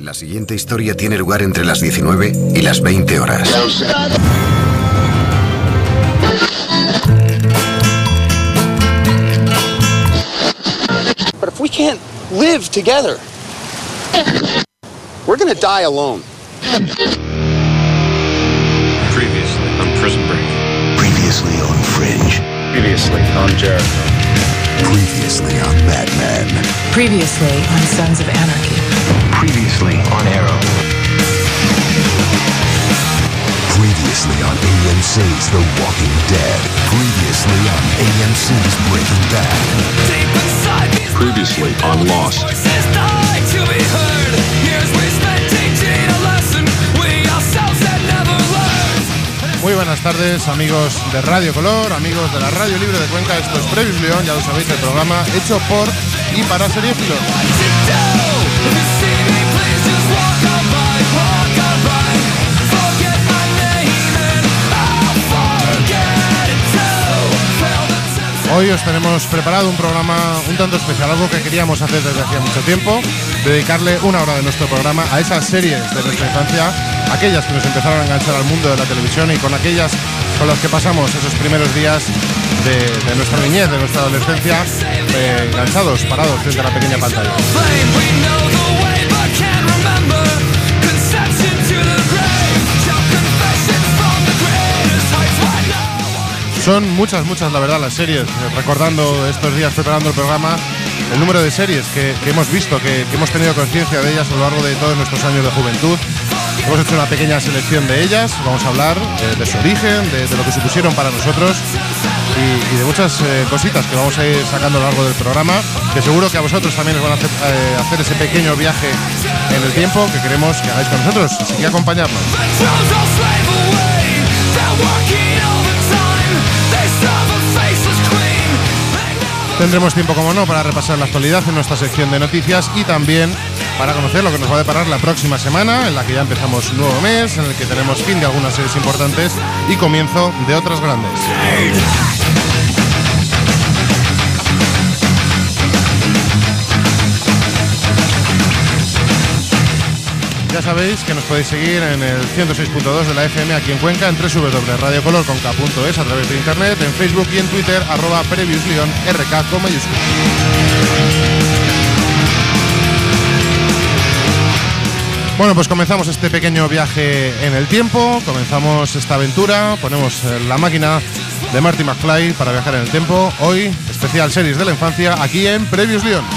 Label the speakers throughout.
Speaker 1: La siguiente historia tiene lugar entre las 19 y las 20 horas.
Speaker 2: But if we can't live together, we're gonna die alone.
Speaker 3: Previously on Prison Break.
Speaker 4: Previously on Fringe.
Speaker 3: Previously on Jericho.
Speaker 4: Previously on Batman.
Speaker 5: Previously on Sons of Anarchy.
Speaker 4: Previously on Arrow. Previously on AMC's The Walking Dead. Previously on AMC's Breaking Bad.
Speaker 3: Previously on Lost.
Speaker 6: Muy buenas tardes, amigos de Radio Color, amigos de la Radio Libre de Cuenca. Esto es Previously On, ya lo sabéis, el programa hecho por y para seriéfilos. Hoy os tenemos preparado un programa un tanto especial, algo que queríamos hacer desde hacía mucho tiempo, dedicarle una hora de nuestro programa a esas series de nuestra infancia, aquellas que nos empezaron a enganchar al mundo de la televisión y con aquellas con las que pasamos esos primeros días de nuestra niñez, de nuestra adolescencia, enganchados, parados frente a la pequeña pantalla. Son muchas, la verdad, las series. Recordando estos días, preparando el programa, el número de series que hemos visto, que hemos tenido conciencia de ellas a lo largo de todos nuestros años de juventud. Hemos hecho una pequeña selección de ellas. Vamos a hablar de su origen, de lo que supusieron para nosotros y de muchas cositas que vamos a ir sacando a lo largo del programa, que seguro que a vosotros también os van a hacer ese pequeño viaje en el tiempo que queremos que hagáis con nosotros. Así que acompañarnos. Tendremos tiempo, como no, para repasar la actualidad en nuestra sección de noticias y también para conocer lo que nos va a deparar la próxima semana, en la que ya empezamos un nuevo mes, en el que tenemos fin de algunas series importantes y comienzo de otras grandes. Ya sabéis que nos podéis seguir en el 106.2 de la FM aquí en Cuenca, en www.radiocolor.es a través de internet, en Facebook y en Twitter, @PreviouslyOnRK con mayúsculas. Bueno, pues comenzamos este pequeño viaje en el tiempo, comenzamos esta aventura, ponemos la máquina de Marty McFly para viajar en el tiempo. Hoy, especial series de la infancia, aquí en Previously On.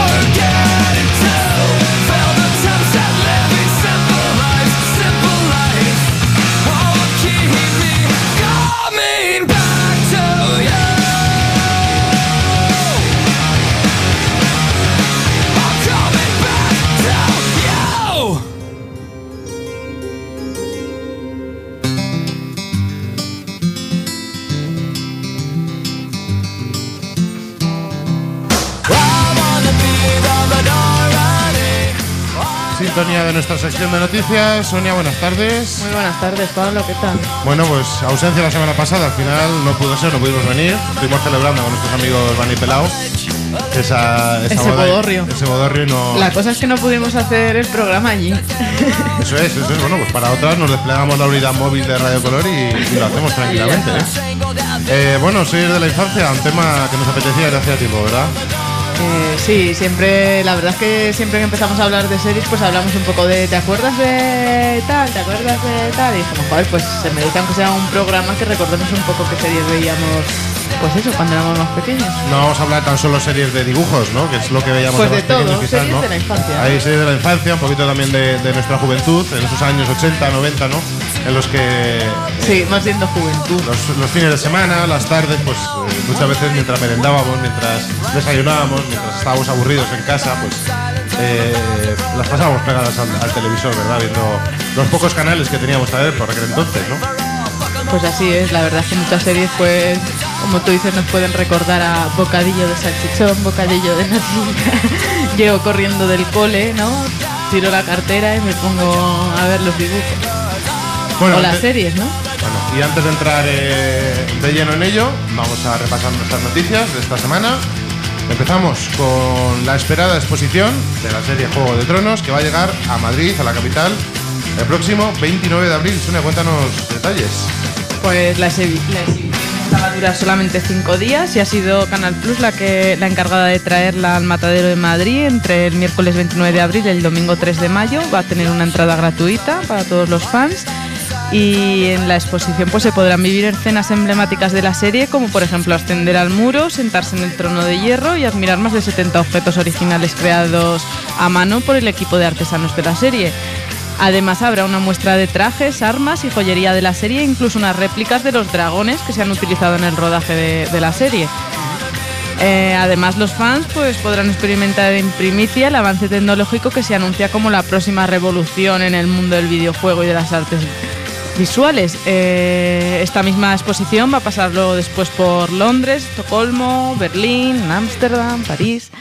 Speaker 6: Sintonía de nuestra sección de noticias. Sonia, buenas tardes.
Speaker 7: Muy buenas tardes, Pablo, ¿qué tal?
Speaker 6: Bueno, pues ausencia la semana pasada, al final no pudo ser, no pudimos venir. Estuvimos celebrando con nuestros amigos Vani Pelao ese
Speaker 7: bodorrio.
Speaker 6: Ese bodorrio y no...
Speaker 7: La cosa es que no pudimos hacer el programa allí.
Speaker 6: Eso es. Bueno, pues para otras nos desplegamos la unidad móvil de Radio Color y lo hacemos tranquilamente, Bueno, series de la infancia, un tema que nos apetecía desde hacía tiempo, ¿verdad?
Speaker 7: Sí, siempre, la verdad es que siempre que empezamos a hablar de series, pues hablamos un poco de ¿te acuerdas de tal? ¿Te acuerdas de tal? Y dijimos, joder, pues se merece aunque sea un programa que recordemos un poco qué series veíamos, pues eso, cuando éramos más pequeños.
Speaker 6: No vamos a hablar tan solo series de dibujos, ¿no? Que es lo que veíamos
Speaker 7: pues
Speaker 6: de más pequeños,
Speaker 7: todo,
Speaker 6: quizás,
Speaker 7: series
Speaker 6: ¿no?
Speaker 7: de la infancia.
Speaker 6: Hay series de la infancia, un poquito también de nuestra juventud, en esos años 80, 90, ¿no? En los que...
Speaker 7: Sí, más siendo juventud.
Speaker 6: Los fines de semana, las tardes, pues muchas veces mientras merendábamos, mientras desayunábamos, mientras estábamos aburridos en casa, pues las pasábamos pegadas al televisor, ¿verdad? Viendo los pocos canales que teníamos por aquel entonces, ¿no?
Speaker 7: Pues así es, la verdad es que muchas series, pues, como tú dices, nos pueden recordar a bocadillo de salchichón, bocadillo de natilla. Llego corriendo del cole, ¿no? Tiro la cartera y me pongo a ver los dibujos. Bueno, o las series, ¿no?
Speaker 6: Bueno, y antes de entrar de lleno en ello, vamos a repasar nuestras noticias de esta semana. Empezamos con la esperada exposición de la serie Juego de Tronos, que va a llegar a Madrid, a la capital, el próximo 29 de abril. Sonia, cuéntanos detalles.
Speaker 7: Pues la exhibición va a durar solamente 5 días y ha sido Canal Plus la encargada de traerla al Matadero de Madrid entre el miércoles 29 de abril y el domingo 3 de mayo. Va a tener una entrada gratuita para todos los fans. Y en la exposición pues se podrán vivir escenas emblemáticas de la serie, como por ejemplo ascender al muro, sentarse en el trono de hierro y admirar más de 70 objetos originales creados a mano por el equipo de artesanos de la serie. Además habrá una muestra de trajes, armas y joyería de la serie, incluso unas réplicas de los dragones que se han utilizado en el rodaje de la serie. Además los fans pues podrán experimentar en primicia el avance tecnológico que se anuncia como la próxima revolución en el mundo del videojuego y de las artes visuales. Esta misma exposición va a pasarlo después por Londres, Estocolmo, Berlín, Ámsterdam, París.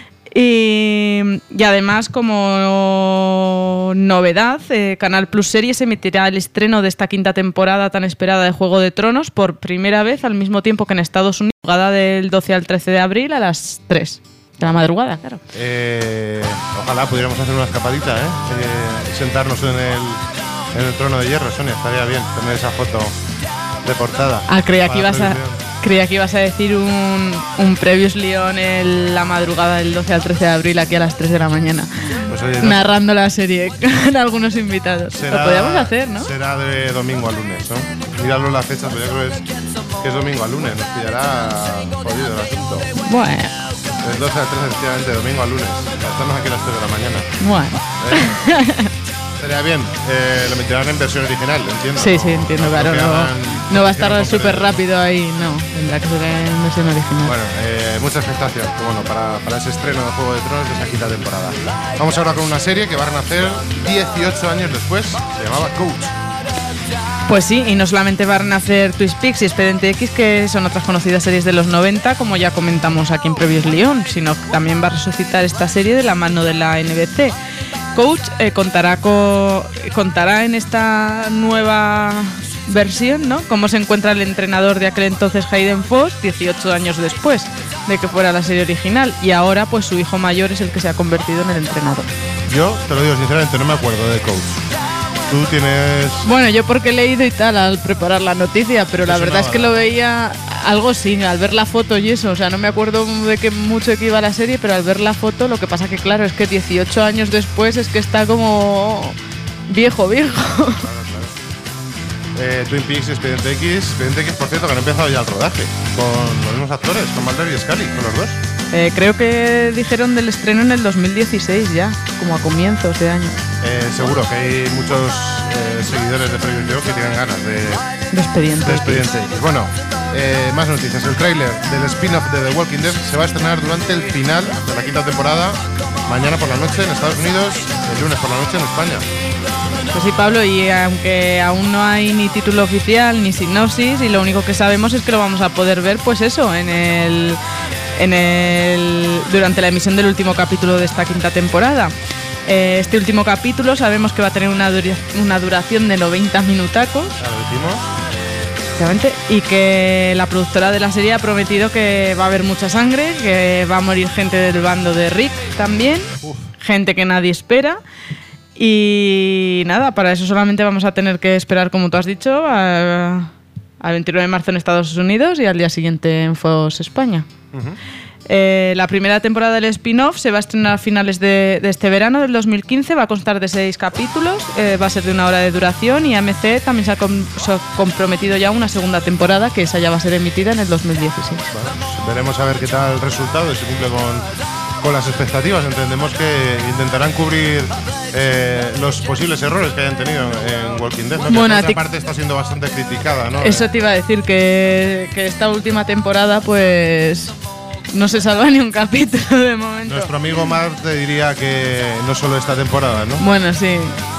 Speaker 7: Y además, como novedad, Canal Plus Series emitirá el estreno de esta quinta temporada tan esperada de Juego de Tronos por primera vez al mismo tiempo que en Estados Unidos, jugada del 12 al 13 de abril a las 3 de la madrugada, claro.
Speaker 6: Ojalá pudiéramos hacer una escapadita, y sentarnos en el trono de hierro, Sonia, estaría bien tener esa foto de portada.
Speaker 7: Creía que ibas a decir un Previously on en la madrugada del 12 al 13 de abril aquí a las 3 de la mañana. Pues oye, narrando la serie con algunos invitados. Lo podríamos hacer, ¿no?
Speaker 6: Será de domingo a lunes, ¿no? Miradlo la fecha, pero yo creo que es domingo a lunes. Nos pillará jodido el asunto.
Speaker 7: Bueno.
Speaker 6: Del 12 al 13, efectivamente, domingo a lunes. Estamos aquí a las 3 de la mañana.
Speaker 7: Bueno.
Speaker 6: Sería bien, lo meterán en versión original, entiendo.
Speaker 7: Sí, entiendo, claro. No va a estar súper rápido ahí, no. Tendrá que ser en versión original.
Speaker 6: Bueno, mucha expectación para ese estreno de Juego de Tronos de esa quinta temporada. Vamos ahora con una serie que va a renacer 18 años después. Se llamaba Coach.
Speaker 7: Pues sí, y no solamente va a renacer Twin Peaks y Expediente X, que son otras conocidas series de los 90, como ya comentamos aquí en Previously On, sino que también va a resucitar esta serie de la mano de la NBC. Coach contará en esta nueva versión, ¿no?, cómo se encuentra el entrenador de aquel entonces, Hayden Foss, 18 años después de que fuera la serie original, y ahora pues su hijo mayor es el que se ha convertido en el entrenador.
Speaker 6: Yo te lo digo sinceramente, no me acuerdo de Coach. Tú tienes...
Speaker 7: Bueno, yo porque he leído y tal al preparar la noticia, pero la verdad es que lo veía algo sí, al ver la foto y eso. O sea, no me acuerdo de qué mucho que iba la serie, pero al ver la foto, lo que pasa que claro, es que 18 años después es que está como viejo. Claro.
Speaker 6: Twin Peaks, Expediente X, por cierto, que han empezado ya el rodaje con los mismos actores, con Mulder y Scully, con los dos.
Speaker 7: Creo que dijeron del estreno en el 2016 ya, como a comienzos de año.
Speaker 6: Seguro que hay muchos seguidores de Previously On que tienen ganas de Expediente X. Bueno, más noticias. El tráiler del spin-off de The Walking Dead se va a estrenar durante el final de la quinta temporada, mañana por la noche en Estados Unidos, el lunes por la noche en España.
Speaker 7: Pues sí, Pablo, y aunque aún no hay ni título oficial ni sinopsis, y lo único que sabemos es que lo vamos a poder ver, pues eso, durante la emisión del último capítulo de esta quinta temporada. Este último capítulo sabemos que va a tener una duración de 90 minutacos. Lo decimos. Y que la productora de la serie ha prometido que va a haber mucha sangre, que va a morir gente del bando de Rick también, gente que nadie espera. Y nada, para eso solamente vamos a tener que esperar, como tú has dicho, al 29 de marzo en Estados Unidos y al día siguiente en Fox España. La primera temporada del spin-off se va a estrenar a finales de este verano del 2015, va a constar de 6 capítulos, va a ser de 1 hora de duración, y AMC también se ha comprometido ya una segunda temporada, que esa ya va a ser emitida en el 2016.
Speaker 6: Bueno, pues veremos a ver qué tal el resultado y si cumple con las expectativas. Entendemos que intentarán cubrir los posibles errores que hayan tenido en Walking Dead, ¿no? Que
Speaker 7: bueno,
Speaker 6: por otra parte está siendo bastante criticada, ¿no?
Speaker 7: Eso te iba a decir, que esta última temporada pues no se salva ni un capítulo de momento.
Speaker 6: Nuestro amigo Mark te diría que no solo esta temporada, ¿no?
Speaker 7: Bueno, sí.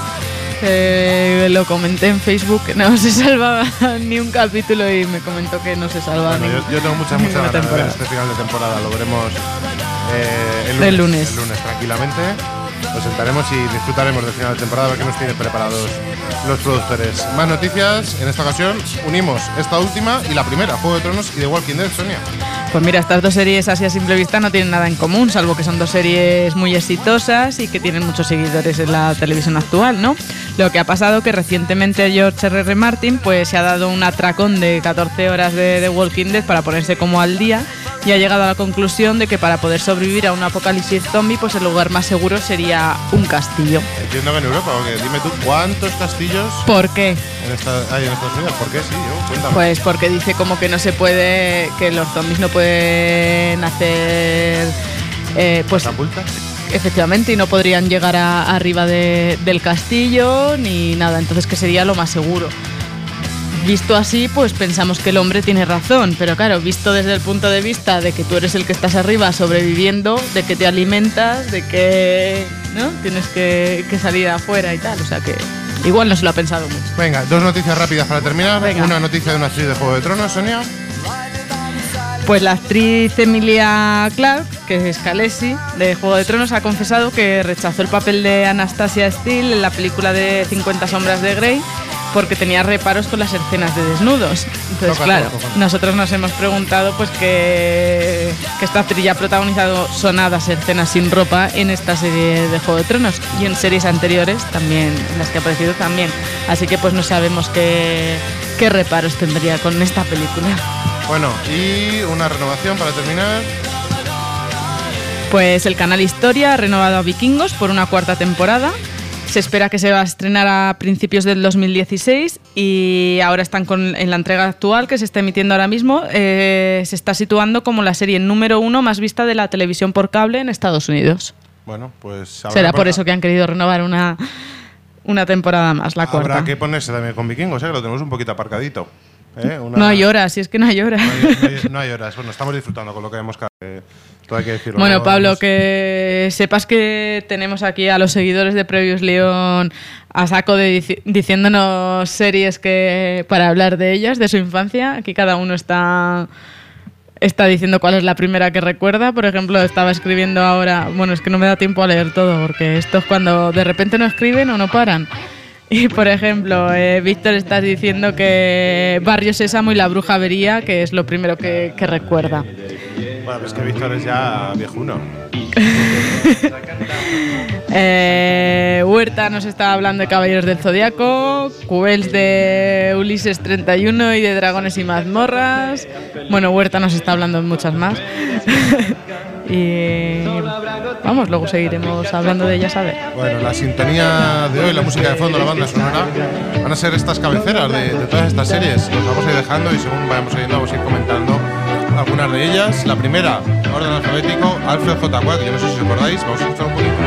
Speaker 7: Lo comenté en Facebook, que no se salvaba ni un capítulo, y me comentó que no se salvaba.
Speaker 6: Bueno, yo tengo muchas ganas de ver este final de temporada. Lo veremos el lunes tranquilamente. Nos sentaremos y disfrutaremos del final de temporada, a ver qué nos tienen preparados los productores. Más noticias. En esta ocasión unimos esta última y la primera, Juego de Tronos y The Walking Dead, Sonia.
Speaker 7: Pues mira, estas dos series así a simple vista no tienen nada en común, salvo que son dos series muy exitosas y que tienen muchos seguidores en la televisión actual, ¿no? Lo que ha pasado que recientemente George R.R. Martin pues se ha dado un atracón de 14 horas de The Walking Dead para ponerse como al día y ha llegado a la conclusión de que para poder sobrevivir a un apocalipsis zombie pues el lugar más seguro sería un castillo.
Speaker 6: Entiendo que en Europa, porque dime tú, ¿cuántos castillos?
Speaker 7: ¿Por qué?
Speaker 6: Hay en Estados Unidos. ¿Por qué? Sí, cuéntame.
Speaker 7: Pues porque dice como que no se puede, que los zombies no pueden hacer pues
Speaker 6: ¿Catapultas?
Speaker 7: efectivamente, y no podrían llegar arriba del castillo ni nada, entonces que sería lo más seguro. Visto así, pues pensamos que el hombre tiene razón, pero claro, visto desde el punto de vista de que tú eres el que estás arriba sobreviviendo, de que te alimentas, de que ¿no? Tienes que salir afuera y tal, o sea que igual no se lo ha pensado mucho.
Speaker 6: Venga, dos noticias rápidas para terminar.
Speaker 7: Venga.
Speaker 6: Una noticia de una actriz de Juego de Tronos, Sonia.
Speaker 7: Pues la actriz Emilia Clarke, que es Khaleesi de Juego de Tronos, ha confesado que rechazó el papel de Anastasia Steele en la película de 50 sombras de Grey porque tenía reparos con las escenas de desnudos. Entonces, claro, nosotros nos hemos preguntado pues que esta actriz ya ha protagonizado sonadas escenas sin ropa en esta serie de Juego de Tronos y en series anteriores también, en las que ha aparecido también. Así que pues no sabemos qué reparos tendría con esta película.
Speaker 6: Bueno, y una renovación para terminar.
Speaker 7: Pues el canal Historia ha renovado a Vikingos por una 4ª temporada. Se espera que se va a estrenar a principios del 2016 y ahora están en la entrega actual que se está emitiendo ahora mismo. Se está situando como la serie número 1 más vista de la televisión por cable en Estados Unidos.
Speaker 6: Bueno, pues...
Speaker 7: Será por eso que han querido renovar una temporada más, la 4ª.
Speaker 6: Habrá que ponerse también con Vikingos, que lo tenemos un poquito aparcadito.
Speaker 7: No hay horas, si es que no hay horas.
Speaker 6: No hay horas. Bueno, estamos disfrutando con lo que vemos cada vez. Todo hay que decirlo.
Speaker 7: Bueno, Pablo, que sepas que tenemos aquí a los seguidores de Previously On a saco diciéndonos series para hablar de ellas, de su infancia. Aquí cada uno está diciendo cuál es la primera que recuerda. Por ejemplo, estaba escribiendo ahora... Bueno, es que no me da tiempo a leer todo, porque esto es cuando de repente no escriben o no paran. Y, por ejemplo, Víctor está diciendo que Barrio Sésamo y La Bruja Avería, que es lo primero que recuerda.
Speaker 6: Bueno, pues que Víctor es ya viejuno.
Speaker 7: Huerta nos está hablando de Caballeros del Zodiaco, Cubels de Ulises 31 y de Dragones y Mazmorras. Bueno, Huerta nos está hablando de muchas más. Y vamos, luego seguiremos hablando de ellas a ver.
Speaker 6: Bueno, la sintonía de hoy, la música de fondo, la banda sonora, van a ser estas cabeceras de todas estas series. Los vamos a ir dejando y según vayamos oyendo vamos a ir comentando algunas de ellas. La primera, orden alfabético, Alfred J. Quack, yo no sé si os acordáis, vamos a escuchar un poquito.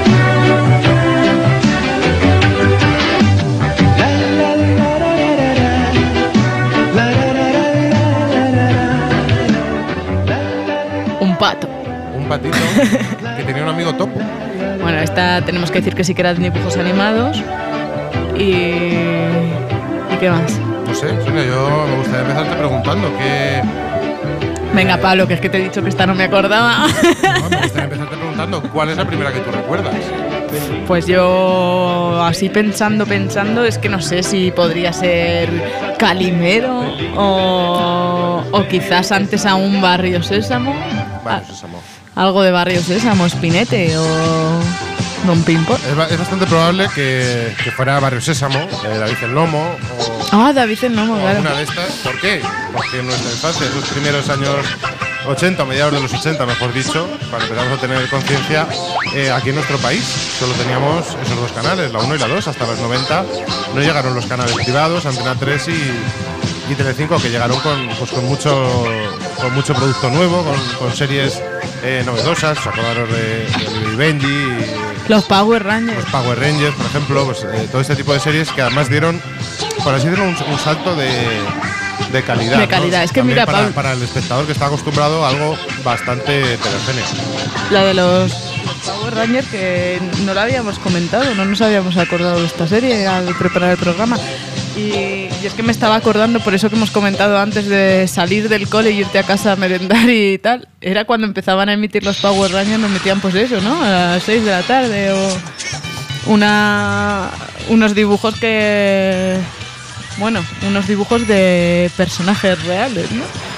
Speaker 7: Un pato.
Speaker 6: Un patito que tenía un amigo topo.
Speaker 7: Bueno, esta tenemos que decir que sí que eran dibujos animados. ¿Y qué más?
Speaker 6: No sé, Sonia, yo me gustaría empezarte preguntando qué...
Speaker 7: Venga, Pablo, que es que te he dicho que esta no me acordaba.
Speaker 6: No, me gustaría empezarte preguntando cuál es la primera que tú recuerdas.
Speaker 7: Pues yo, así pensando, es que no sé si podría ser Calimero o quizás antes aún Barrio Sésamo.
Speaker 6: Barrio Sésamo.
Speaker 7: Algo de Barrio Sésamo, Spinete o Don Pimpo.
Speaker 6: Es bastante probable que fuera Barrio Sésamo, David el Lomo o...
Speaker 7: David el Lomo, claro.
Speaker 6: Alguna de estas. ¿Por qué? Porque en nuestra infancia, esos primeros años 80, mediados de los 80, mejor dicho, cuando empezamos a tener conciencia, aquí en nuestro país solo teníamos esos dos canales, la 1 y la 2, hasta los 90. No llegaron los canales privados, Antena 3 y Telecinco, que llegaron con mucho producto nuevo, con series novedosas. ¿Os acordaros de Oliver y Benji?
Speaker 7: Los Power Rangers.
Speaker 6: Los Power Rangers, por ejemplo, pues, todo este tipo de series que además dieron, por así decirlo, un salto de calidad.
Speaker 7: De calidad, ¿no? Es que mira,
Speaker 6: para el espectador que está acostumbrado a algo bastante heterogéneo.
Speaker 7: La de los Power Rangers, que no la habíamos comentado, no nos habíamos acordado de esta serie al preparar el programa. Y es que me estaba acordando, por eso que hemos comentado antes de salir del cole y irte a casa a merendar y tal. Era cuando empezaban a emitir los Power Rangers, nos metían pues eso, ¿no? A las 6 de la tarde o unos dibujos que... Bueno, unos dibujos de personajes reales, ¿no?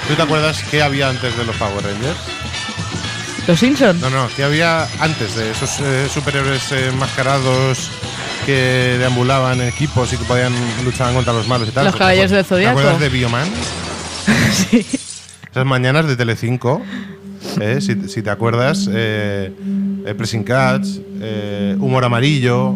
Speaker 6: ¿Tú te acuerdas qué había antes de los Power Rangers?
Speaker 7: ¿Los Simpsons?
Speaker 6: No, ¿qué había antes de esos superhéroes enmascarados que deambulaban en equipos y que luchaban contra los malos y tal?
Speaker 7: Los Caballeros del Zodiaco.
Speaker 6: ¿Te acuerdas de Bioman?
Speaker 7: Sí.
Speaker 6: Esas mañanas de Telecinco, si te acuerdas, Pressing Catch, Humor Amarillo,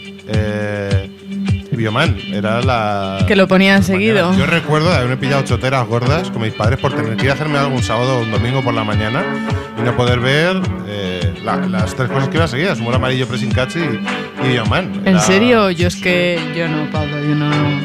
Speaker 6: Bioman, era la...
Speaker 7: Que lo ponían seguido.
Speaker 6: Mañana. Yo recuerdo de haberme pillado choteras gordas con mis padres por tener que ir a hacerme algo un sábado o un domingo por la mañana y no poder ver las tres cosas que iban seguidas, Humor Amarillo, Pressing Catch y Bioman.
Speaker 7: ¿En serio? Yo no, Pablo, yo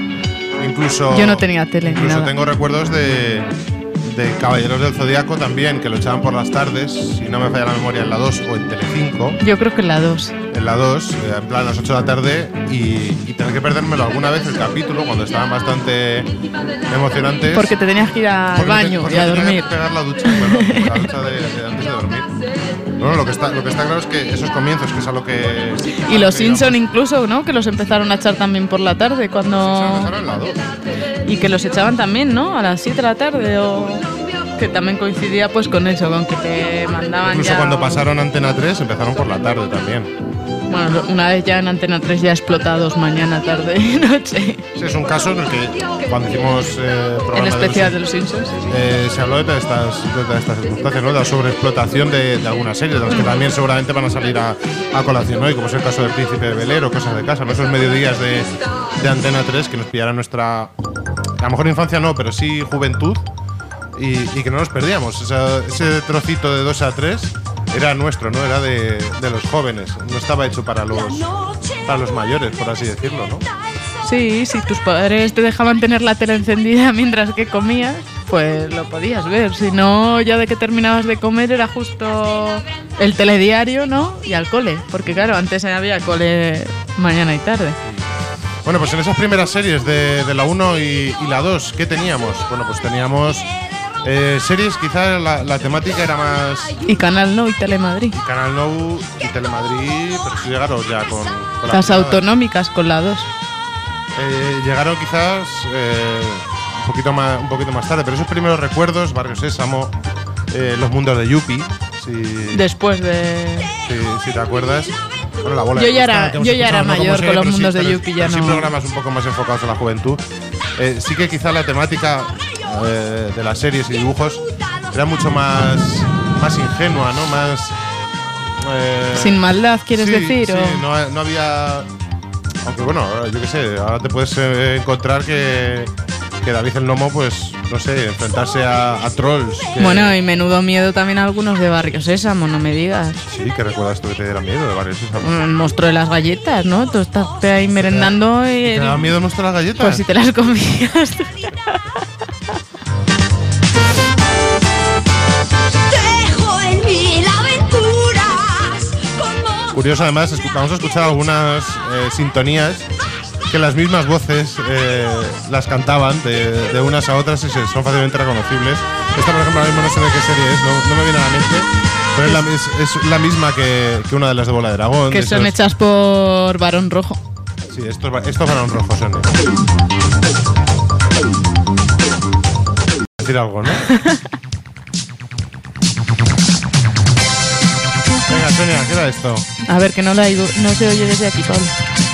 Speaker 7: no tenía tele ni nada.
Speaker 6: Tengo recuerdos de Caballeros del Zodiaco también, que lo echaban por las tardes, si no me falla la memoria, en la 2 o en Telecinco.
Speaker 7: Yo creo que en la 2.
Speaker 6: En la 2, en plan a las 8 de la tarde, y tener que perdérmelo alguna vez el capítulo, cuando estaban bastante emocionantes.
Speaker 7: Porque te tenías que ir al baño y a dormir.
Speaker 6: Tenía que pegar la ducha, la ducha de antes de dormir. Bueno, lo que está claro es que esos comienzos, que es a lo que...
Speaker 7: Y los Simpson incluso, ¿no? Que los empezaron a echar también por la tarde, cuando...
Speaker 6: Los Simpson empezaron en la 2.
Speaker 7: Y que los echaban también, ¿no? A las 7 de la tarde o... Que también coincidía pues con eso, con que te mandaban
Speaker 6: incluso
Speaker 7: ya...
Speaker 6: cuando pasaron a Antena 3 empezaron por la tarde también.
Speaker 7: Bueno, una vez ya en Antena 3 ya explotados mañana, tarde y noche.
Speaker 6: Sí, es un caso en el que cuando hicimos
Speaker 7: el especial de los Simpsons,
Speaker 6: se habló de estas circunstancias, ¿no? De la sobreexplotación de algunas series, de las que también seguramente van a salir a colación hoy, como es el caso del Príncipe de Bel-Air o Cosas de Casa, ¿no? Esos mediodías de Antena 3 que nos pillaran nuestra, a lo mejor infancia no, pero sí juventud, y que no nos perdíamos. Ese trocito de 2 a 3 era nuestro, ¿no? Era de los jóvenes, no estaba hecho para los mayores, por así decirlo, ¿no?
Speaker 7: Sí, si tus padres te dejaban tener la tele encendida mientras que comías, pues lo podías ver. Si no, ya de que terminabas de comer era justo el telediario, ¿no? Y al cole, porque claro, antes había cole mañana y tarde.
Speaker 6: Bueno, pues en esas primeras series de la 1 y la 2, ¿qué teníamos? Bueno, pues teníamos series, quizás la temática era más...
Speaker 7: Y Canal Nou y Telemadrid.
Speaker 6: Y Canal Nou y Telemadrid, pero sí llegaron ya con
Speaker 7: las autonómicas con la 2.
Speaker 6: Llegaron quizás un poquito más tarde, pero esos primeros recuerdos, Barrio Sésamo, Los Mundos de Yuppie,
Speaker 7: después de...
Speaker 6: Si te acuerdas. Bueno, la bola
Speaker 7: yo ya era mayor con Los Mundos de Yuppie, ya no.
Speaker 6: Sí, programas un poco más enfocados a la juventud. Sí que quizás la temática de las series y dibujos era mucho más ingenua, ¿no? Más...
Speaker 7: sin maldad, ¿quieres decir?
Speaker 6: Sí, no había... Aunque bueno, yo qué sé, ahora te puedes encontrar que David el Nomo, pues, no sé, enfrentarse a trolls.
Speaker 7: Bueno, y menudo miedo también a algunos de Barrio Sésamo, no me digas.
Speaker 6: Sí, ¿qué recuerdas tú que te diera miedo de Barrio Sésamo?
Speaker 7: El monstruo de las galletas, ¿no? Tú estás ahí merendando y...
Speaker 6: ¿Te daba miedo el monstruo de las galletas?
Speaker 7: Pues si te las comías.
Speaker 6: Curioso, además, vamos a escuchar algunas sintonías que las mismas voces las cantaban de unas a otras y son fácilmente reconocibles. Esta, por ejemplo, ahora mismo no sé de qué serie es, no me viene a la mente, pero es la misma que una de las de Bola de Dragón.
Speaker 7: Que son hechas por Barón Rojo.
Speaker 6: Sí, estos Barón Rojo son. Decir algo, ¿no? Venga, Sonia, ¿qué era esto?
Speaker 7: A ver, que no se oye desde aquí, Pablo.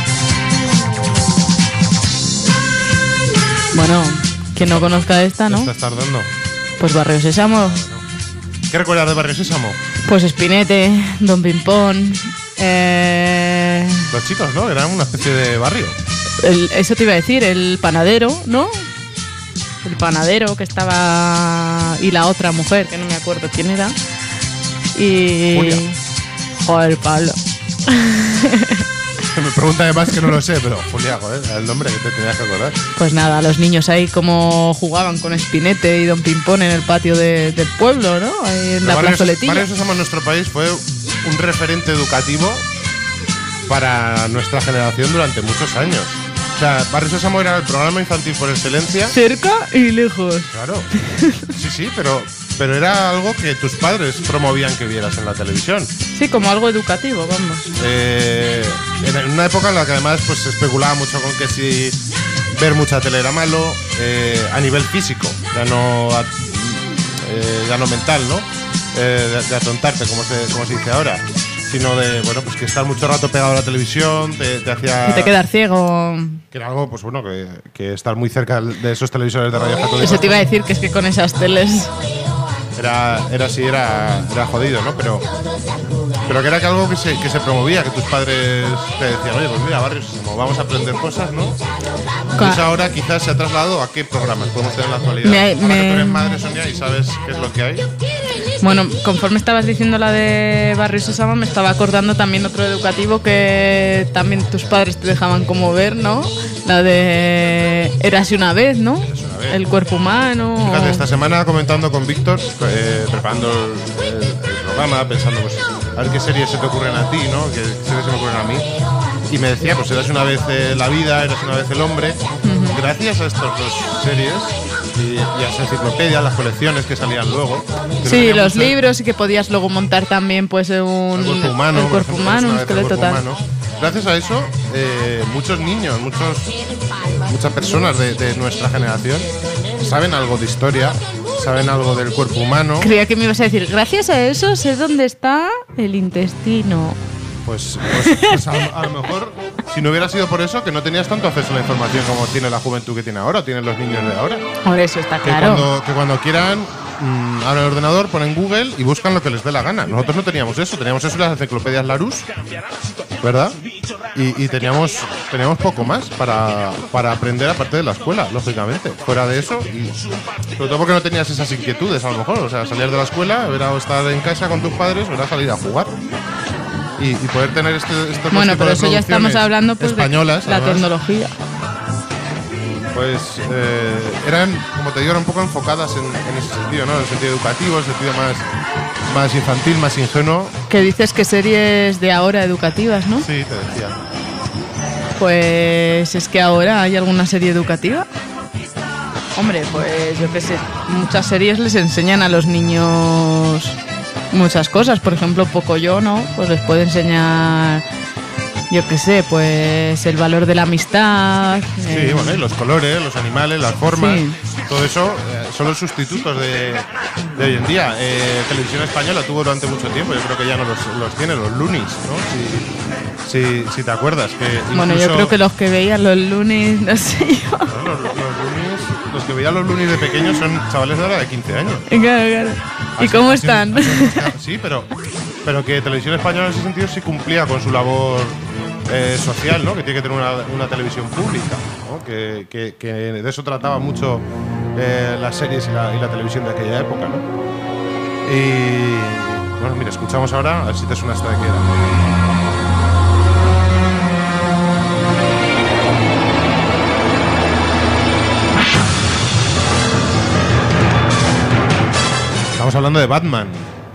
Speaker 7: Bueno, quien no conozca esta, ¿no?
Speaker 6: ¿Estás tardando?
Speaker 7: Pues Barrio Sésamo.
Speaker 6: ¿Qué recuerdas de Barrio Sésamo?
Speaker 7: Pues Espinete, Don Pimpón.
Speaker 6: Los chicos, ¿no? Eran una especie de barrio.
Speaker 7: Eso te iba a decir, el panadero, ¿no? El panadero que estaba... Y la otra mujer, que no me acuerdo quién era. Y...
Speaker 6: Julia.
Speaker 7: Joder, Pablo.
Speaker 6: Me pregunta además que no lo sé, pero Julia, joder, el nombre que te tenías que acordar.
Speaker 7: Pues nada, los niños ahí como jugaban con Espinete y Don Pimpón en el patio del pueblo, ¿no? Ahí en la plazoletilla.
Speaker 6: Barrio Sésamo en nuestro país fue un referente educativo para nuestra generación durante muchos años. O sea, Barrio Sésamo era el programa infantil por excelencia.
Speaker 7: Cerca y lejos.
Speaker 6: Claro. Sí, pero era algo que tus padres promovían que vieras en la televisión.
Speaker 7: Sí, como algo educativo, vamos.
Speaker 6: En una época en la que además pues, se especulaba mucho con que si ver mucha tele era malo, a nivel físico. Ya no ya no mental, ¿no? De atontarte, como se dice ahora, sino de, bueno, pues que estar mucho rato pegado a la televisión te hacía...
Speaker 7: Que te quedar ciego.
Speaker 6: Que era algo, pues bueno, que estar muy cerca de esos televisores de radio católica.
Speaker 7: Eso te iba a decir, que es que con esas teles...
Speaker 6: Era jodido, ¿no? Pero que era algo que se promovía, que tus padres te decían, oye, pues mira, Barrio Sésamo, vamos a aprender cosas, ¿no? Entonces ahora quizás se ha trasladado a qué programas podemos tener en la actualidad. Ahora que tú eres madre, Sonia, y sabes qué es lo que hay.
Speaker 7: Bueno, conforme estabas diciendo la de Barrio Sésamo, me estaba acordando también otro educativo que también tus padres te dejaban como ver, ¿no? La de Érase una vez, ¿no? El cuerpo humano.
Speaker 6: Fíjate, esta semana comentando con Víctor, preparando el programa, pensando, pues, a ver qué series se te ocurren a ti, ¿no? ¿Qué series se me ocurren a mí? Y me decía, pues eras una vez la vida, eras una vez el hombre. Gracias a estas dos series y a esa enciclopedia, las colecciones que salían luego.
Speaker 7: Sí, los libros, y que podías luego montar también pues el cuerpo humano, un esqueleto tal.
Speaker 6: Gracias a eso, muchos niños, muchas personas de nuestra generación saben algo de historia, saben algo del cuerpo humano.
Speaker 7: Creía que me ibas a decir, gracias a eso sé dónde está el intestino.
Speaker 6: Pues a lo mejor, si no hubiera sido por eso, que no tenías tanto acceso a la información como tiene la juventud que tiene ahora, tienen los niños de ahora.
Speaker 7: Por eso está claro.
Speaker 6: Que cuando quieran, abren el ordenador, ponen Google y buscan lo que les dé la gana. Nosotros no teníamos eso en las enciclopedias Larousse, ¿verdad? Y teníamos poco más para aprender aparte de la escuela, lógicamente. Fuera de eso, y sobre todo porque no tenías esas inquietudes a lo mejor. O sea, salir de la escuela, era estar en casa con tus padres, era salir a jugar. Y poder tener estos
Speaker 7: bueno, pero eso ya estamos hablando pues
Speaker 6: españolas,
Speaker 7: de la tecnología.
Speaker 6: Pues eran, como te digo, un poco enfocadas en ese sentido, ¿no? En el sentido educativo, el sentido más infantil, más ingenuo.
Speaker 7: Que dices que series de ahora educativas, ¿no?
Speaker 6: Sí, te decía.
Speaker 7: Pues es que ahora hay alguna serie educativa. Hombre, pues yo qué sé, muchas series les enseñan a los niños muchas cosas. Por ejemplo, Pocoyo, ¿no? Pues les puede enseñar, yo qué sé, pues el valor de la amistad.
Speaker 6: Sí, bueno, y los colores, los animales, las formas, sí. Todo eso son los sustitutos de hoy en día. Televisión Española tuvo durante mucho tiempo, yo creo que ya no los tiene, los Loonies, ¿no? Si te acuerdas. Que
Speaker 7: bueno, yo creo que los que veían los Loonies, no sé yo.
Speaker 6: Bueno, los que veían los Loonies de pequeños son chavales de ahora de 15 años.
Speaker 7: Claro. ¿Y cómo están?
Speaker 6: Sí, pero que Televisión Española en ese sentido sí cumplía con su labor social, ¿no? Que tiene que tener una televisión pública, ¿no? Que de eso trataba mucho las series y la televisión de aquella época, ¿no? Y bueno, mira, escuchamos ahora, a ver si te suena esta de qué era. Estamos hablando de Batman.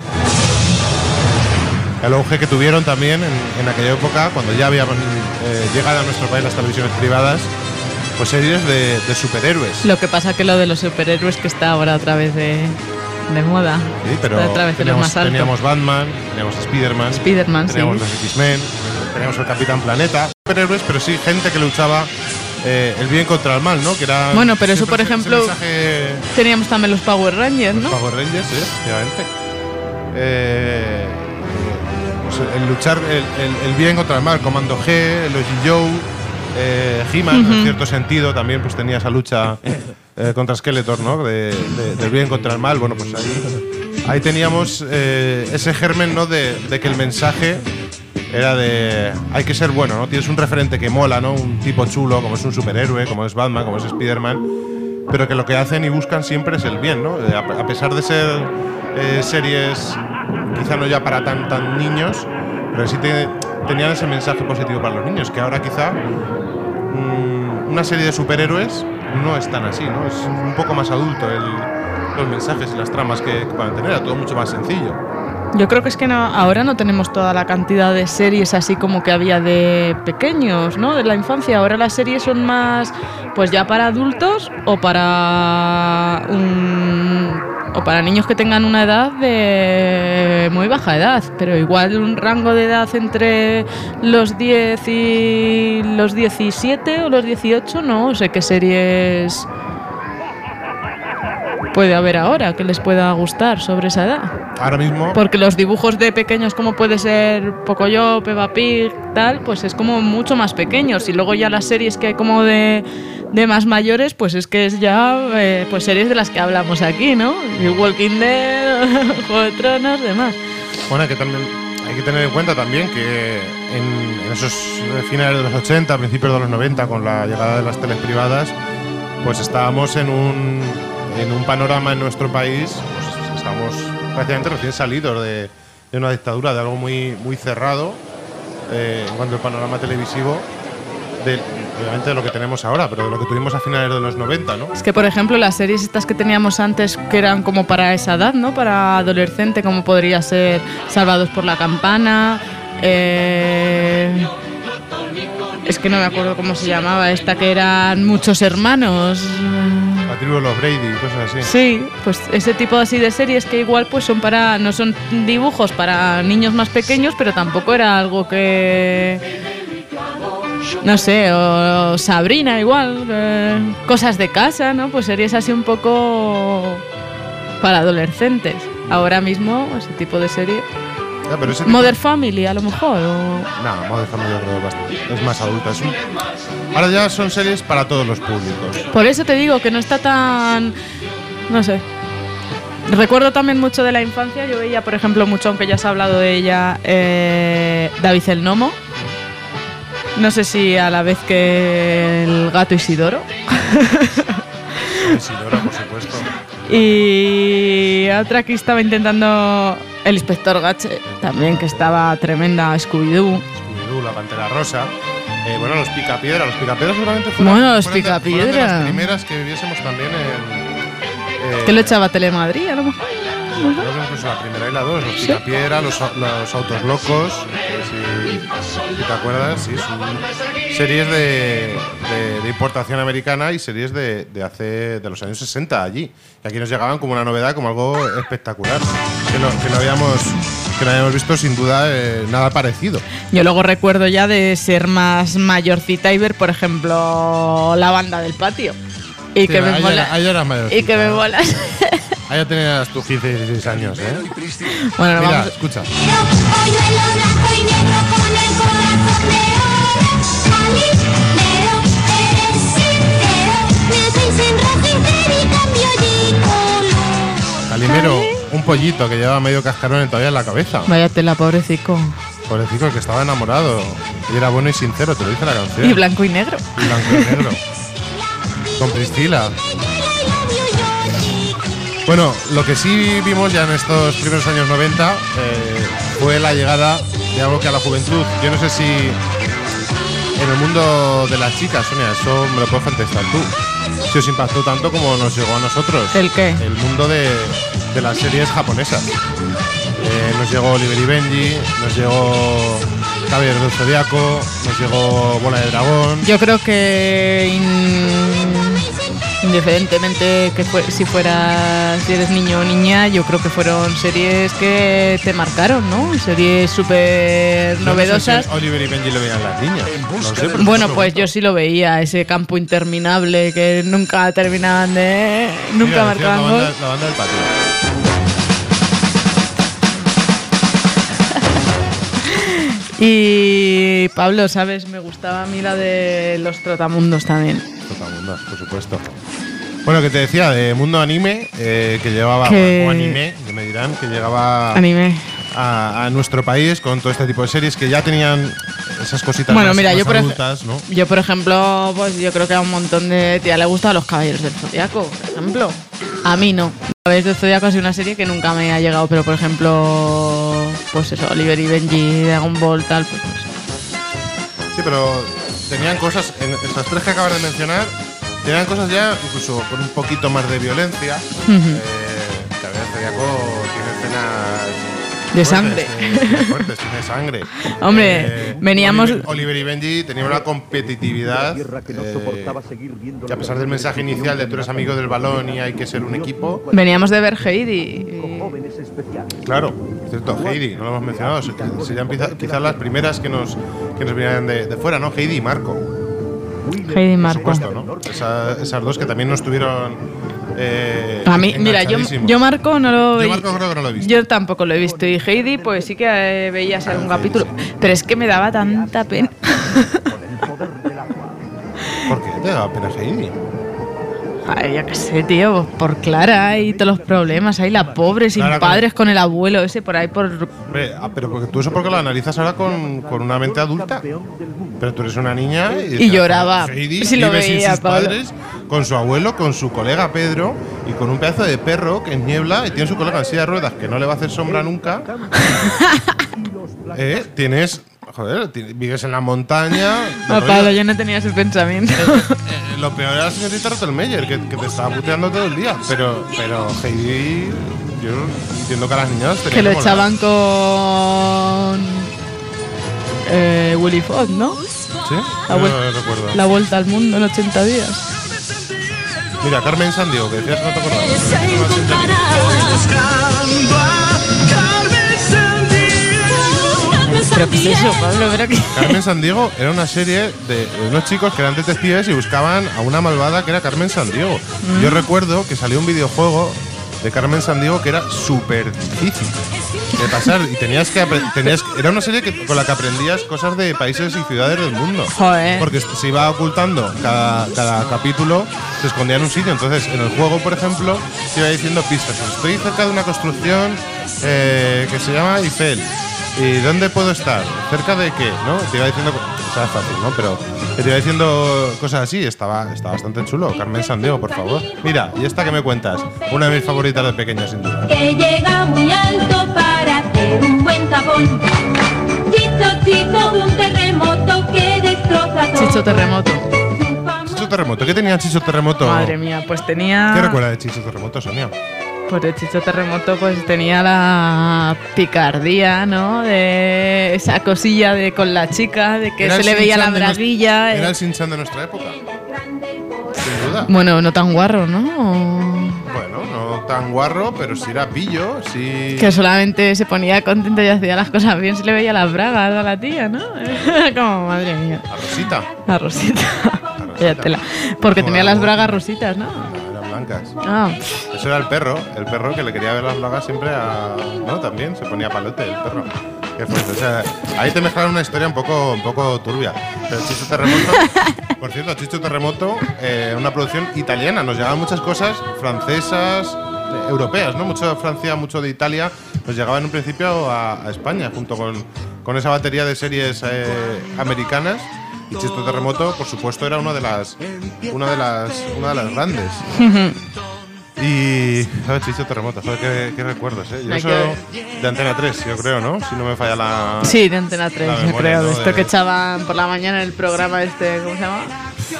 Speaker 6: El auge que tuvieron también en aquella época, cuando ya habían llegado a nuestro país las televisiones privadas, pues series de superhéroes.
Speaker 7: Lo que pasa que lo de los superhéroes que está ahora otra vez de moda.
Speaker 6: Sí, pero
Speaker 7: otra vez
Speaker 6: teníamos Batman, teníamos Spiderman, teníamos
Speaker 7: sí.
Speaker 6: los X-Men, teníamos el Capitán Planeta. Superhéroes, pero sí gente que luchaba el bien contra el mal, ¿no? Que era,
Speaker 7: bueno, pero eso, por ejemplo, teníamos también los Power Rangers, ¿no?
Speaker 6: Los Power Rangers, sí, efectivamente. Pues el luchar el bien contra el mal, Comando G, los G.I. Joe, He-Man, en cierto sentido, también pues tenía esa lucha contra Skeletor, ¿no? Del bien contra el mal. Bueno, pues ahí teníamos ese germen, ¿no? De que el mensaje era de hay que ser bueno, ¿no? Tienes un referente que mola, ¿no? Un tipo chulo, como es un superhéroe, como es Batman, como es Spiderman, pero que lo que hacen y buscan siempre es el bien, ¿no? A pesar de ser series quizá no ya para tan niños, pero sí tenían ese mensaje positivo para los niños, que ahora quizá una serie de superhéroes no es tan así, ¿no? Es un poco más adulto los mensajes y las tramas que pueden tener, era todo mucho más sencillo.
Speaker 7: Yo creo que es que ahora no tenemos toda la cantidad de series así como que había de pequeños, ¿no? De la infancia. Ahora las series son más, pues ya para adultos o para niños que tengan una edad de muy baja edad, pero igual un rango de edad entre los 10 y los 17 o los 18, no sé qué series. puede haber ahora que les pueda gustar sobre esa edad?
Speaker 6: Ahora mismo...
Speaker 7: Porque los dibujos de pequeños, como puede ser Pocoyo, Peppa Pig, tal, pues es como mucho más pequeños. Y luego ya las series que hay como de más mayores, pues es que es ya pues series de las que hablamos aquí, ¿no? The Walking Dead, Juego de Tronos, demás.
Speaker 6: Bueno, que también hay que tener en cuenta también que en esos finales de los 80, principios de los 90, con la llegada de las teles privadas, pues estábamos en un panorama en nuestro país, pues estábamos prácticamente recién salidos de una dictadura, de algo muy, muy cerrado en cuanto al panorama televisivo, obviamente de lo que tenemos ahora, pero de lo que tuvimos a finales de los 90, ¿no?
Speaker 7: Es que, por ejemplo, las series estas que teníamos antes, que eran como para esa edad, ¿no? Para adolescente, como podría ser Salvados por la Campana, es que no me acuerdo cómo se llamaba, esta que eran muchos hermanos.
Speaker 6: La tribu de los Brady, cosas así.
Speaker 7: Sí, pues ese tipo así de series que igual pues son no son dibujos para niños más pequeños, pero tampoco era algo que... No sé, o Sabrina igual, cosas de casa, ¿no? Pues series así un poco para adolescentes. Ahora mismo, ese tipo de serie...
Speaker 6: Pero ese
Speaker 7: Modern Family, a lo mejor.
Speaker 6: No, Modern Family yo creo bastante. Es más adulta. Ahora ya son series para todos los públicos.
Speaker 7: Por eso te digo que no está tan... No sé. Recuerdo también mucho de la infancia. Yo veía, por ejemplo, mucho, aunque ya se ha hablado de ella, David el Nomo. No sé si a la vez que el gato Isidoro.
Speaker 6: Isidoro, por supuesto.
Speaker 7: Y otra que estaba intentando... El Inspector Gadget también, que estaba tremenda. Scooby-Doo,
Speaker 6: La Pantera Rosa. Bueno, los Picapiedra. Los Picapiedra seguramente fueron,
Speaker 7: bueno, los Picapiedra.
Speaker 6: Fueron de las primeras que viviésemos también en...
Speaker 7: que lo echaba Telemadrid, a lo mejor.
Speaker 6: Creo que incluso la primera y la 2. Los Picapiedra, los Autos Locos. Si te acuerdas, sí, son series de importación americana y series de los años 60 allí. Y aquí nos llegaban como una novedad, como algo espectacular. Que no habíamos visto sin duda nada parecido.
Speaker 7: Yo luego recuerdo ya de ser más mayorcita y ver, por ejemplo, La Banda del Patio. Y sí, que me mola.
Speaker 6: Ahí era mayorcita.
Speaker 7: Y que me mola.
Speaker 6: Ahí ya tenías tus 15 y 16 años, ¿eh?
Speaker 7: Bueno,
Speaker 6: mira,
Speaker 7: vamos.
Speaker 6: Escucha. Calimero, un pollito que llevaba medio cascarón todavía en la cabeza.
Speaker 7: Vaya tela, pobrecico.
Speaker 6: Pobrecito, el que estaba enamorado. Y era bueno y sincero, te lo dice la canción.
Speaker 7: Y blanco y negro.
Speaker 6: Y blanco y negro. Con Priscila. Bueno, lo que sí vimos ya en estos primeros años 90 fue la llegada de algo que a la juventud, yo no sé si en el mundo de las chicas, Sonia, eso me lo puedes contestar tú, si os impactó tanto como nos llegó a nosotros.
Speaker 7: ¿El qué?
Speaker 6: El mundo de las series japonesas. Nos llegó Oliver y Benji, nos llegó Caballeros del Zodiaco, nos llegó Bola de Dragón.
Speaker 7: Yo creo que indiferentemente que si eres niño o niña, yo creo que fueron series que te marcaron, ¿no? Series súper novedosas.
Speaker 6: No sé si Oliver y Benji lo veían las niñas. No sé,
Speaker 7: bueno, pues yo sí lo veía, ese campo interminable que nunca terminaban de... Nunca marcaban gol.
Speaker 6: La banda del patio.
Speaker 7: Y Pablo, ¿sabes? Me gustaba a mí la de los Trotamundos también.
Speaker 6: Trotamundos, por supuesto. Bueno, que te decía, de mundo anime, que llevaba, o anime, que me dirán, que llegaba a nuestro país con todo este tipo de series que ya tenían esas cositas más adultas, ¿no?
Speaker 7: Yo, por ejemplo, pues yo creo que a un montón de tía le gustan los Caballeros del Zodiaco, por ejemplo. A mí no. Caballeros del Zodiaco ha sido una serie que nunca me ha llegado, pero por ejemplo, pues eso, Oliver y Benji, Dragon Ball, tal, pues no sé.
Speaker 6: Sí, pero tenían cosas, en estas tres que acabas de mencionar, tenían cosas ya incluso con un poquito más de violencia. Caballeros del Zodiaco tiene escenas
Speaker 7: de sangre.
Speaker 6: Fuertes, tiene sangre.
Speaker 7: Hombre, veníamos...
Speaker 6: Oliver y Benji tenían una competitividad que a pesar del mensaje inicial de tú eres amigo del balón y hay que ser un equipo...
Speaker 7: Veníamos de ver Heidi.
Speaker 6: Claro, es cierto, Heidi, no lo hemos mencionado. Serían quizás las primeras que nos venían de fuera, ¿no? Heidi y Marco.
Speaker 7: Heidi y Marco.
Speaker 6: Por supuesto, ¿no? Esas dos que también nos tuvieron
Speaker 7: A mí, mira, yo Marco no lo
Speaker 6: Yo Marco creo que no lo he visto.
Speaker 7: Yo tampoco lo he visto. Y Heidi, pues sí que veías algún capítulo. Pero es que me daba tanta pena.
Speaker 6: ¿Por qué te daba pena Heidi?
Speaker 7: Ay, ya qué sé, tío, por Clara y todos los problemas. Ahí la pobre, sin
Speaker 6: Clara,
Speaker 7: padres, con el abuelo ese por ahí por...
Speaker 6: Hombre, pero porque tú eso porque lo analizas ahora con una mente adulta. Pero tú eres una niña
Speaker 7: y lloraba.
Speaker 6: Heidi
Speaker 7: si lo
Speaker 6: vive sin
Speaker 7: veía,
Speaker 6: sus
Speaker 7: Pablo.
Speaker 6: padres, con su abuelo, con su colega Pedro y con un pedazo de perro que es niebla y tiene su colega en silla de ruedas que no le va a hacer sombra nunca. Tienes... Joder, vives en la montaña.
Speaker 7: No, Pablo, yo no tenía ese pensamiento.
Speaker 6: Lo peor era la señorita Rottelmeier, que te estaba puteando todo el día. Pero Heidi, yo entiendo que a las niñas
Speaker 7: que lo echaban con Willy Fox, ¿no?
Speaker 6: ¿Sí?
Speaker 7: La,
Speaker 6: no recuerdo.
Speaker 7: La vuelta al mundo en 80 días.
Speaker 6: Mira, Carmen Sandiego, que decías que no te acordabas.
Speaker 7: Pero ¿qué es eso, Pablo? ¿Pero qué?
Speaker 6: Carmen Sandiego era una serie de unos chicos que eran detectives y buscaban a una malvada que era Carmen Sandiego. Yo recuerdo que salió un videojuego de Carmen Sandiego que era súper difícil de pasar y era una serie con la que aprendías cosas de países y ciudades del mundo.
Speaker 7: Joder.
Speaker 6: Porque se iba ocultando cada capítulo, se escondía en un sitio. Entonces, en el juego, por ejemplo, se iba diciendo pistas. Estoy cerca de una construcción que se llama Eiffel. ¿Y dónde puedo estar? ¿Cerca de qué? ¿No? Te iba diciendo, o sea, es fácil, ¿no? Pero te iba diciendo cosas así, está bastante chulo. Carmen Sandiego, por favor. Mira, ¿y esta que me cuentas? Una de mis favoritas de pequeño, sin duda.
Speaker 8: Que llega muy alto para hacer un buen tapón. Chicho, un terremoto que destroza todo.
Speaker 7: Chicho Terremoto.
Speaker 6: Chicho Terremoto, ¿qué tenía Chicho Terremoto?
Speaker 7: Madre mía, pues tenía...
Speaker 6: ¿Qué recuerda de Chicho Terremoto, Sonia?
Speaker 7: Pues de Chicho Terremoto pues tenía la picardía, ¿no? De esa cosilla de con la chica, de que se le veía la braguilla.
Speaker 6: Era el Shin-chan de nuestra época. Sin duda.
Speaker 7: Bueno, no tan guarro, ¿no?
Speaker 6: Bueno, no tan guarro, pero sí era pillo, sí.
Speaker 7: Que solamente se ponía contento y hacía las cosas bien, se le veía las bragas a la tía, ¿no? Como, madre mía.
Speaker 6: A Rosita.
Speaker 7: A Rosita. Porque tenía las bragas rositas, ¿no?
Speaker 6: Blancas.
Speaker 7: Ah.
Speaker 6: Eso era el perro que le quería ver las blagas siempre a... No, también se ponía palote el perro. Qué fuerte. O sea, ahí te mezclaron una historia un poco turbia. Pero Chicho Terremoto, por cierto, Chicho Terremoto, una producción italiana. Nos llegaban muchas cosas francesas, europeas, ¿no? Mucho de Francia, mucho de Italia. Nos llegaba en un principio a España, junto con esa batería de series americanas. Y Chicho Terremoto, por supuesto, era una de las grandes. Y Chicho Terremoto, joder, qué recuerdos, ¿eh? Yo eso de Antena 3, yo creo, ¿no? Si no me falla la...
Speaker 7: Sí, de Antena 3,
Speaker 6: memoria,
Speaker 7: yo creo.
Speaker 6: ¿no?
Speaker 7: De esto que echaban por la mañana en el programa este, ¿cómo se llama?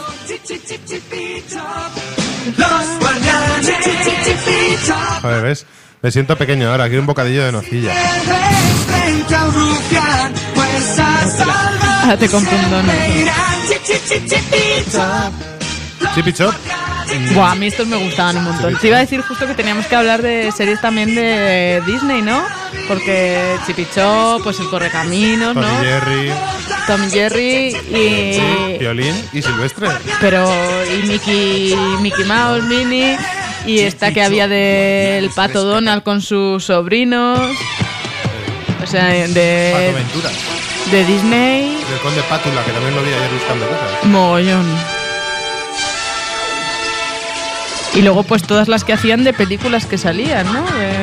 Speaker 6: Joder, ¿ves? Me siento pequeño ahora, quiero un bocadillo de nocilla.
Speaker 7: Ah, te compro un donut.
Speaker 6: Chippy Chop.
Speaker 7: Buah, a mí estos me gustaban un montón. Te iba a decir justo que teníamos que hablar de series también de Disney, ¿no? Porque Chippy Chop, pues el Correcaminos, ¿no? Tom y Jerry y...
Speaker 6: Piolín y Silvestre.
Speaker 7: Pero y Mickey Mouse, Minnie y esta que había del Pato Donald con sus sobrinos. O sea,
Speaker 6: Pato Ventura.
Speaker 7: De Disney.
Speaker 6: Del Conde Pátula, que también lo vi ayer buscando cosas.
Speaker 7: Mogollón. Y luego pues todas las que hacían de películas que salían, ¿no?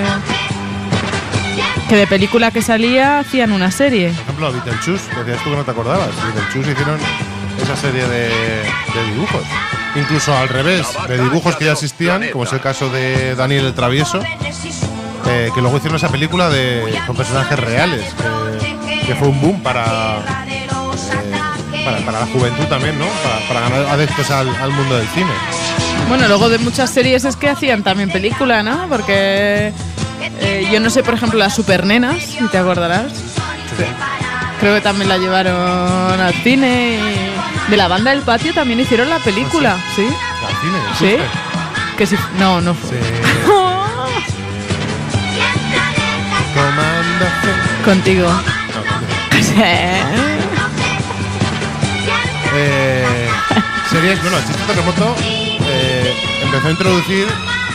Speaker 7: Que de película que salía hacían una serie.
Speaker 6: Por ejemplo, Beetlejuice, decías tú que no te acordabas. Beetlejuice hicieron esa serie de dibujos. Incluso al revés, de dibujos que ya existían, como es el caso de Daniel el Travieso, que luego hicieron esa película con personajes reales, que fue un boom para la juventud también, ¿no? Para ganar adeptos al mundo del cine.
Speaker 7: Bueno, luego de muchas series es que hacían también película, ¿no? Porque yo no sé, por ejemplo, las Supernenas, si te acordarás. Sí. Creo que también la llevaron al cine. Y de la Banda del Patio también hicieron la película, ¿sí?
Speaker 6: ¿Al cine?
Speaker 7: Sí. Que si, no fue.
Speaker 6: Sí. Comando C.
Speaker 7: Contigo.
Speaker 6: No,
Speaker 7: sí.
Speaker 6: Series, bueno, Chicho Terremoto empezó a introducir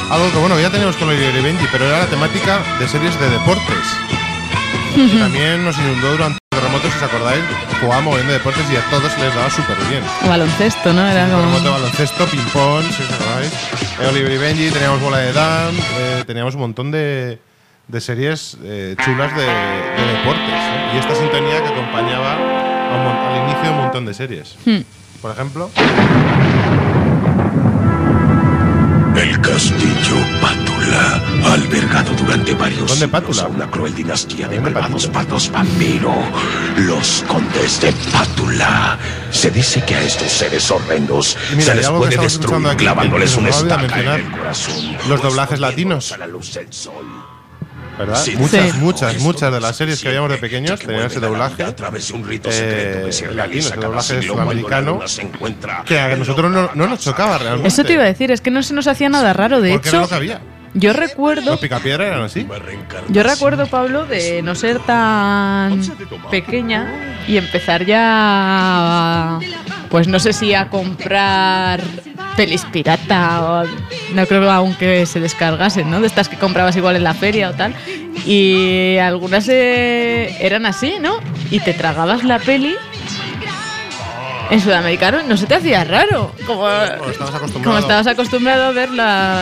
Speaker 6: algo que, bueno, ya teníamos con Oliver y Benji, pero era la temática de series de deportes. Que también nos inundó durante el terremoto, si os acordáis, jugábamos viendo deportes y a todos se les daba súper bien.
Speaker 7: Baloncesto, ¿no? Era como...
Speaker 6: Terremoto, baloncesto, ping-pong, si os acordáis. Oliver y Benji, teníamos Bola de Dan, teníamos un montón de series chulas de deportes. Y esta sintonía que acompañaba al inicio de un montón de series. Por ejemplo...
Speaker 4: El castillo Pátula, albergado durante varios
Speaker 6: ¿Dónde
Speaker 4: siglos
Speaker 6: Pátula?
Speaker 4: a una cruel dinastía de
Speaker 6: ¿Dónde
Speaker 4: malvados
Speaker 6: Pátula?
Speaker 4: patos vampiro, los condes de Pátula. Se dice que a estos seres horrendos
Speaker 6: Y mira,
Speaker 4: se
Speaker 6: y
Speaker 4: les
Speaker 6: algo que
Speaker 4: puede
Speaker 6: estamos escuchando
Speaker 4: destruir
Speaker 6: aquí,
Speaker 4: clavándoles
Speaker 6: que
Speaker 4: una
Speaker 6: se nos olvida
Speaker 4: estaca en
Speaker 6: mencionar,
Speaker 4: el corazón.
Speaker 6: los doblajes latinos.
Speaker 4: A la luz del sol.
Speaker 6: ¿Verdad?
Speaker 4: Sí.
Speaker 6: Muchas de las series que veíamos de pequeños tenían ese doblaje
Speaker 4: A través de un rito secreto que se
Speaker 6: latino,
Speaker 4: realiza
Speaker 6: ese
Speaker 4: cada
Speaker 6: doblaje
Speaker 4: siglo cuando la
Speaker 6: sudamericano,
Speaker 4: luna se encuentra
Speaker 6: que a nosotros no nos chocaba realmente.
Speaker 7: Eso te iba a decir, es que no se nos hacía nada raro. De
Speaker 6: Porque era
Speaker 7: hecho,
Speaker 6: lo que había.
Speaker 7: yo recuerdo,
Speaker 6: Los picapiedra eran así.
Speaker 7: Pablo, de no ser tan pequeña y empezar ya, pues no sé si a comprar pelis pirata o no creo que aunque se descargasen, ¿no? De estas que comprabas igual en la feria o tal. Y algunas eran así, ¿no? Y te tragabas la peli en sudamericano, no se te hacía raro. Como estabas acostumbrado a ver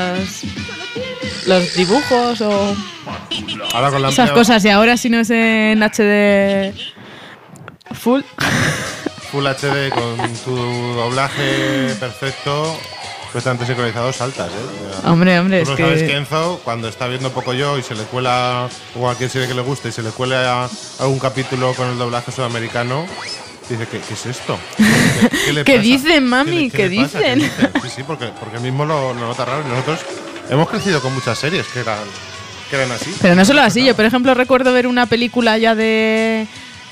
Speaker 7: los dibujos o
Speaker 6: Ahora con la
Speaker 7: esas cosas. Y ahora si no es en HD Full
Speaker 6: HD con tu doblaje perfecto, perfectamente sincronizado, saltas, ¿eh?
Speaker 7: Hombre,
Speaker 6: Tú
Speaker 7: es
Speaker 6: no sabes
Speaker 7: que...
Speaker 6: que Enzo, cuando está viendo Pocoyo y se le cuela, o cualquier serie que le guste, y se le cuela algún capítulo con el doblaje sudamericano, dice, ¿qué es esto? ¿Qué le
Speaker 7: ¿Qué
Speaker 6: pasa?
Speaker 7: dicen, mami?
Speaker 6: ¿Qué
Speaker 7: ¿Qué
Speaker 6: le pasa?
Speaker 7: dicen?
Speaker 6: Sí, porque mismo lo nota raro. Y nosotros hemos crecido con muchas series que eran así.
Speaker 7: Pero no solo así, yo por ejemplo recuerdo ver una película ya de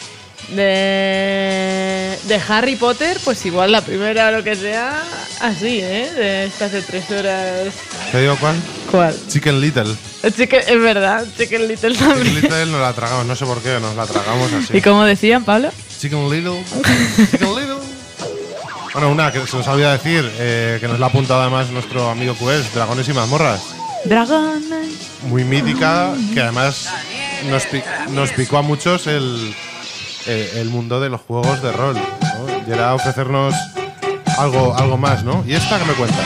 Speaker 7: Harry Potter, pues igual la primera o lo que sea, así, de estas de 3 horas.
Speaker 6: ¿Te digo cuál?
Speaker 7: ¿Cuál?
Speaker 6: Chicken Little.
Speaker 7: Es verdad, Chicken Little también.
Speaker 6: Chicken Little nos la tragamos, no sé por qué, nos la tragamos así.
Speaker 7: ¿Y cómo decían, Pablo?
Speaker 6: Chicken Little. Chicken Little. Bueno, una que se nos olvida decir, que nos la ha apuntado además nuestro amigo Quest, Dragones y Mazmorras.
Speaker 7: Dragón.
Speaker 6: Muy mítica, que además nos picó a muchos el mundo de los juegos de rol, ¿no? Y era ofrecernos algo más, ¿no? ¿Y esta que me cuenta?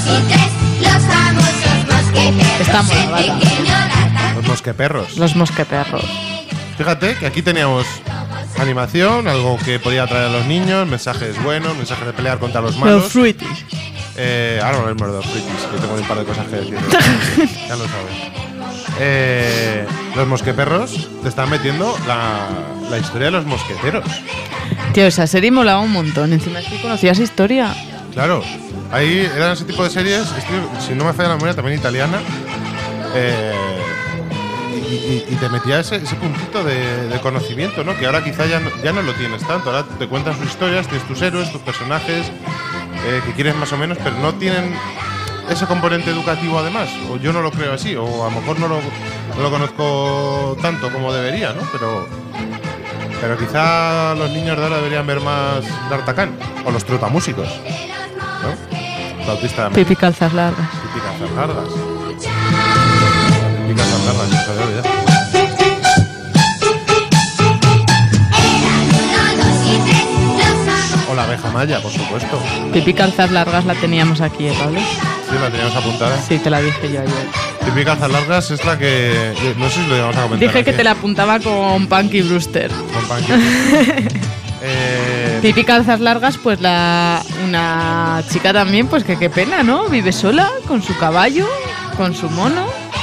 Speaker 7: Estamos, ¿vale?
Speaker 6: Los mosqueperros.
Speaker 7: Los mosqueperros.
Speaker 6: Fíjate que aquí teníamos animación, algo que podía atraer a los niños, mensajes buenos, mensajes de pelear contra los malos.
Speaker 7: Los fruities.
Speaker 6: Ahora hablaremos de los fruities, que tengo un par de cosas que decir. Ya lo sabes. Los mosqueperros te están metiendo la historia de los mosqueteros.
Speaker 7: Tío, esa serie molaba un montón. Encima es que conocías historia.
Speaker 6: Claro, ahí eran ese tipo de series, si no me falla la memoria, también italiana. Y te metía ese puntito de conocimiento, ¿no? Que ahora quizá ya no lo tienes tanto. Ahora te cuentan sus historias, tienes tus héroes, tus personajes, que quieres más o menos, pero no tienen ese componente educativo además. O yo no lo creo así, o a lo mejor no lo conozco tanto como debería, ¿no? Pero quizá los niños de ahora deberían ver más D'Artagnan o los trotamúsicos, ¿no? Bautista de
Speaker 7: Pipi calzas largas.
Speaker 6: Pipi calzas largas. Pipi calzas largas, no se había olvidado. O la abeja maya, por supuesto.
Speaker 7: Pipi calzas largas la teníamos aquí, Pablo.
Speaker 6: Sí, la teníamos apuntada.
Speaker 7: Sí, te la dije yo ayer.
Speaker 6: Pipi calzas largas es la que... No sé si lo íbamos a comentar.
Speaker 7: Dije que
Speaker 6: aquí.
Speaker 7: te la apuntaba con Punky Brewster.
Speaker 6: Con Punky.
Speaker 7: Pipi calzas largas, pues una chica también, pues que qué pena, ¿no? Vive sola, con su caballo, con su mono.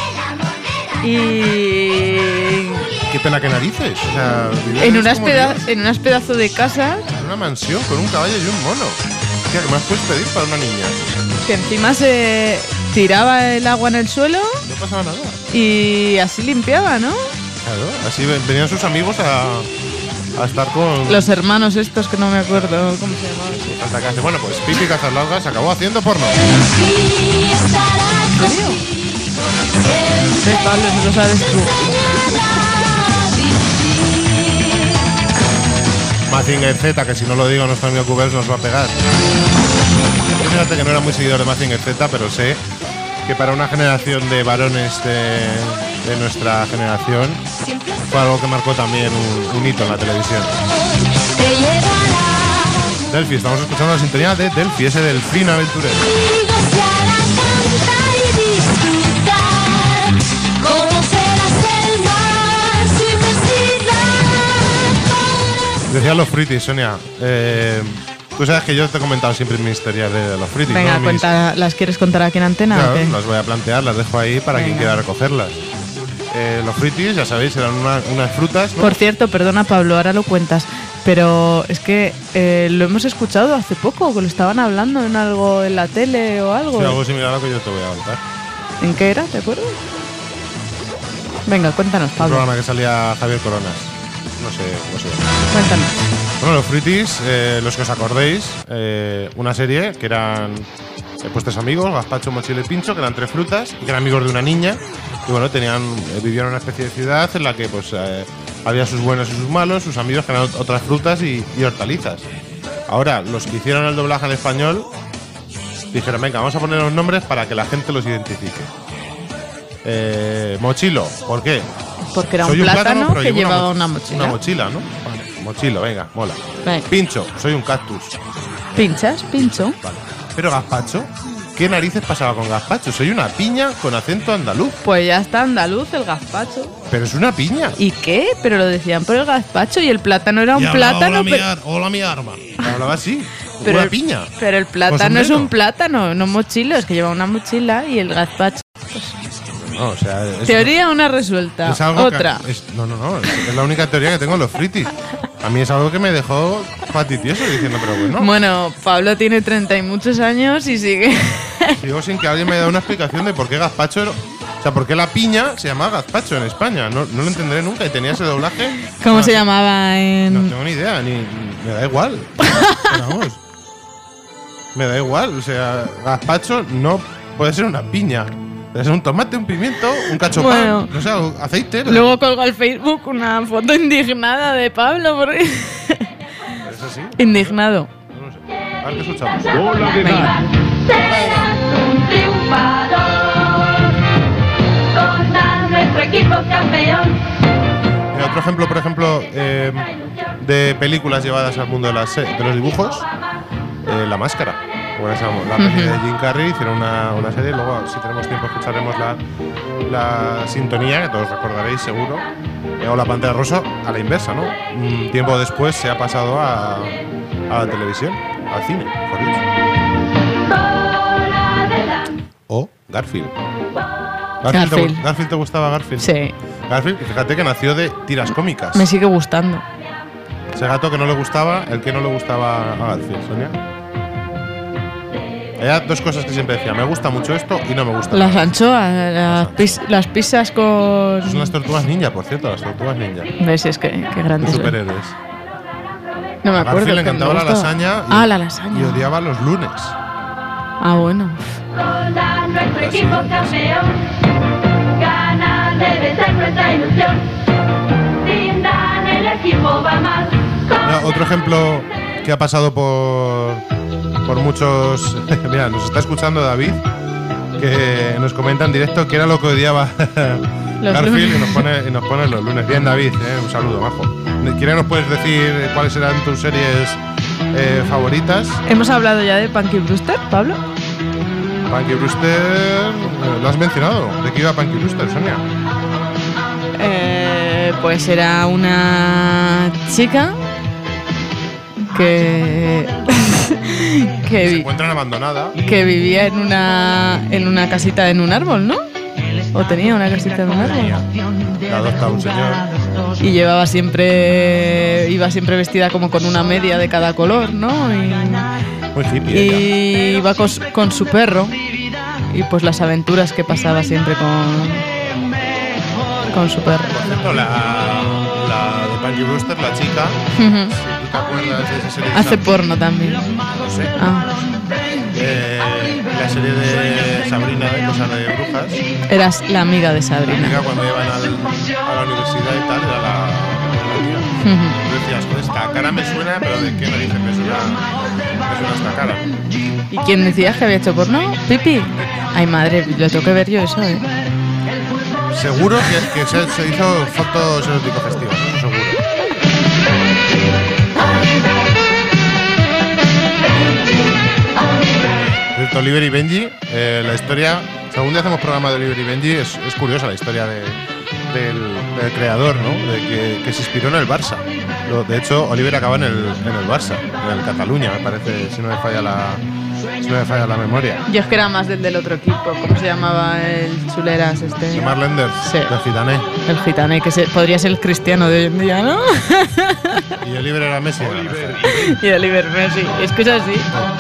Speaker 7: Y...
Speaker 6: Qué pena que narices. O sea,
Speaker 7: en unas pedazos de casa.
Speaker 6: En una mansión con un caballo y un mono. ¿Qué más puedes pedir para una niña?
Speaker 7: Que encima se tiraba el agua en el suelo.
Speaker 6: No pasaba nada.
Speaker 7: Y así limpiaba, ¿no?
Speaker 6: Claro, así venían sus amigos a estar con...
Speaker 7: Los hermanos estos que no me acuerdo cómo se llamaban.
Speaker 6: Hasta que hace, bueno, pues Pipi calzas largas acabó haciendo porno.
Speaker 7: ¿En serio? Pablo, eso lo sabes tú.
Speaker 6: Mazinger Z, que si no lo digo nuestro amigo Cubers nos va a pegar. Yo fíjate que no era muy seguidor de Mazinger Z, pero sé que para una generación de varones de nuestra generación fue algo que marcó también un hito en la televisión. Delphi, estamos escuchando la sintonía de Delphi, ese Delfín aventurero. Decían los Fruities, Sonia. Tú sabes que yo te he comentado siempre mis historias de los Fruities.
Speaker 7: Venga,
Speaker 6: ¿no?
Speaker 7: ¿las quieres contar aquí en antena?
Speaker 6: Claro,
Speaker 7: ¿o qué?
Speaker 6: las voy a plantear, las dejo ahí para quien quiera recogerlas. Los Fruities, ya sabéis, eran unas frutas, ¿no?
Speaker 7: Por cierto, perdona Pablo, ahora lo cuentas, pero es que lo hemos escuchado hace poco, que lo estaban hablando en algo en la tele o algo.
Speaker 6: Sí, algo similar a lo que yo te voy a contar.
Speaker 7: ¿En qué era? ¿Te acuerdas? Venga, cuéntanos,
Speaker 6: Un
Speaker 7: Pablo.
Speaker 6: programa que salía Javier Coronas. No sé cómo se llama.
Speaker 7: Cuéntanos.
Speaker 6: Bueno, los Fruities, los que os acordéis, una serie que eran pues tres amigos, Gazpacho, Mochilo y Pincho, que eran tres frutas y que eran amigos de una niña. Y bueno, vivían en una especie de ciudad en la que pues había sus buenos y sus malos, sus amigos que eran otras frutas y hortalizas. Ahora, los que hicieron el doblaje en español dijeron, venga, vamos a poner los nombres para que la gente los identifique. Mochilo, ¿por qué?
Speaker 7: Porque era
Speaker 6: Soy
Speaker 7: un plátano
Speaker 6: pero
Speaker 7: que
Speaker 6: llevo
Speaker 7: llevaba una mochila.
Speaker 6: Una mochila, ¿no? Vale, mochilo, venga, mola.
Speaker 7: Venga.
Speaker 6: Pincho, soy un cactus.
Speaker 7: ¿Pinchas? Pincho.
Speaker 6: Vale. Pero Gazpacho, ¿qué narices pasaba con Gazpacho? Soy una piña con acento andaluz.
Speaker 7: Pues ya está andaluz el gazpacho.
Speaker 6: Pero es una piña.
Speaker 7: ¿Y qué? Pero lo decían por el gazpacho y el plátano era un plátano.
Speaker 6: Hola, mi arma. Hablaba así,
Speaker 7: pero
Speaker 6: una piña.
Speaker 7: Pero el plátano es un plátano, no mochilo, es que lleva una mochila y el gazpacho.
Speaker 6: No, o sea,
Speaker 7: Teoría una resuelta.
Speaker 6: Es algo
Speaker 7: Otra.
Speaker 6: No, es la única teoría que tengo en los Fruities. A mí es algo que me dejó patitioso diciendo, pero bueno.
Speaker 7: Bueno, Pablo tiene 30 y muchos años y sigue.
Speaker 6: Sigo sin que alguien me dé una explicación de por qué Gazpacho era. O sea, por qué la piña se llamaba Gazpacho en España. No lo entenderé nunca y tenía ese doblaje.
Speaker 7: ¿Cómo se llamaba en...?
Speaker 6: No tengo ni idea, me da igual. Pero vamos. Me da igual, o sea, Gazpacho no puede ser una piña. Puede ser un tomate, un pimiento, un cachopán,
Speaker 7: Bueno,
Speaker 6: no sé, aceite.
Speaker 7: Luego colgó al Facebook una foto indignada de Pablo. Porque...
Speaker 6: ¿Es así?
Speaker 7: Indignado.
Speaker 6: No sé. A ver qué escuchamos.
Speaker 7: Venga.
Speaker 8: Serás un triunfador con a nuestro equipo campeón.
Speaker 6: Mira, otro ejemplo, por ejemplo, de películas llevadas al mundo de los dibujos, La Máscara. Bueno, la peli de Jim Carrey, hicieron una serie, luego si tenemos tiempo escucharemos la sintonía, que todos recordaréis seguro, o La Pantera Rosa a la inversa, ¿no? Un tiempo después se ha pasado a la televisión, al cine, por Dios. O Garfield. ¿Garfield te gustaba Garfield?
Speaker 7: Sí.
Speaker 6: Garfield, fíjate que nació de tiras cómicas.
Speaker 7: Me sigue gustando.
Speaker 6: Ese gato que no le gustaba, el que no le gustaba a Garfield, Sonia. Había dos cosas que siempre decía, me gusta mucho esto y no me gusta.
Speaker 7: Las anchoas, las pizzas con...
Speaker 6: Son las tortugas ninja, por cierto, las tortugas ninja.
Speaker 7: ¿Ves? Es que qué grandes
Speaker 6: Los
Speaker 7: son.
Speaker 6: superhéroes.
Speaker 7: No me
Speaker 6: A
Speaker 7: acuerdo.
Speaker 6: Garfield le
Speaker 7: que
Speaker 6: encantaba
Speaker 7: me
Speaker 6: la
Speaker 7: gustaba.
Speaker 6: lasaña.
Speaker 7: La lasaña.
Speaker 6: Y odiaba los lunes.
Speaker 7: Ah, bueno.
Speaker 8: Con a nuestro equipo campeón, ganar debe ser nuestra ilusión. Sin Dan el equipo va mal.
Speaker 6: Mira, otro ejemplo que ha pasado por muchos. Mira, nos está escuchando David, que nos comenta en directo que era lo que odiaba Garfield y nos pone los lunes. Bien, David, un saludo, majo. ¿Quieres nos puedes decir cuáles eran tus series favoritas?
Speaker 7: ¿Hemos hablado ya de Punky Brewster, Pablo?
Speaker 6: Punky Brewster, ¿lo has mencionado? ¿De qué iba Punky Brewster, Sonia?
Speaker 7: Pues era una chica que
Speaker 6: Se encuentran abandonada.
Speaker 7: que vivía en una casita en un árbol, ¿no? O tenía una casita en un árbol.
Speaker 6: La adopta un señor.
Speaker 7: Y iba siempre vestida como con una media de cada color, ¿no?
Speaker 6: Muy hippie
Speaker 7: Y
Speaker 6: ella.
Speaker 7: iba con su perro. Y pues las aventuras que pasaba siempre con su perro.
Speaker 6: Por cierto, la de Punky Brewster, la chica,
Speaker 7: Ujú.
Speaker 6: si tú te acuerdas de esa serie.
Speaker 7: Hace porno también.
Speaker 6: No sé.
Speaker 7: Ah,
Speaker 6: La serie de Sabrina, de Cosas de Brujas.
Speaker 7: eras la amiga de
Speaker 6: La
Speaker 7: Sabrina.
Speaker 6: amiga cuando iban a la universidad y tal, era la tía.
Speaker 7: Ujú.
Speaker 6: Tú decías, joder, esta cara me suena, pero ¿de qué narices me suena esta cara?
Speaker 7: ¿Y quién decías que había hecho porno? ¿Pipi? Ay, madre, lo tengo que ver yo eso, ¿eh?
Speaker 6: Seguro que se hizo fotos erótico festivas, eso seguro. Oliver y Benji, la historia, si algún día hacemos programa de Oliver y Benji, es curiosa la historia del creador, ¿no? De que se inspiró en el Barça. De hecho, Oliver acaba en el Barça, en el Cataluña, me parece, si no me falla la memoria.
Speaker 7: Yo es que era más del otro equipo, ¿cómo se llamaba el chuleras este?
Speaker 6: Mark Lenders,
Speaker 7: sí.
Speaker 6: del Gitané.
Speaker 7: El Gitané, que podría ser el Cristiano de hoy en día, ¿no?
Speaker 6: Y Oliver era Messi.
Speaker 7: Y Oliver Messi, es que es así.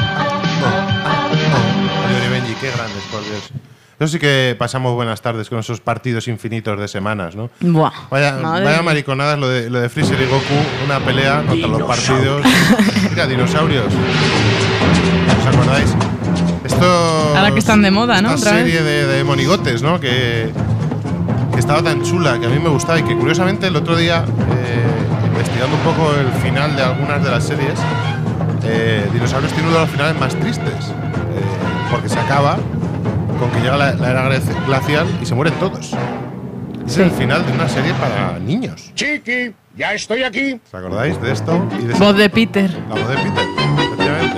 Speaker 6: Oliver y Benji, qué grandes, por Dios. Eso sí que pasamos buenas tardes con esos partidos infinitos de semanas, ¿no?
Speaker 7: Buah,
Speaker 6: vaya mariconadas lo de Freezer y Goku, una pelea contra los partidos. Mira, dinosaurios. ¿Os acordáis? Esto.
Speaker 7: Ahora que están de moda, ¿no?
Speaker 6: Esta serie de monigotes, ¿no? Que estaba tan chula, que a mí me gustaba y que curiosamente el otro día, investigando un poco el final de algunas de las series, Dinosaurios tiene uno de los finales más tristes, porque se acaba con que llega la era glacial y se mueren todos. Es el final de una serie para niños.
Speaker 4: Chiqui, ya estoy aquí.
Speaker 6: ¿Os acordáis de esto? Y de
Speaker 7: voz de Peter.
Speaker 6: La voz de Peter, efectivamente.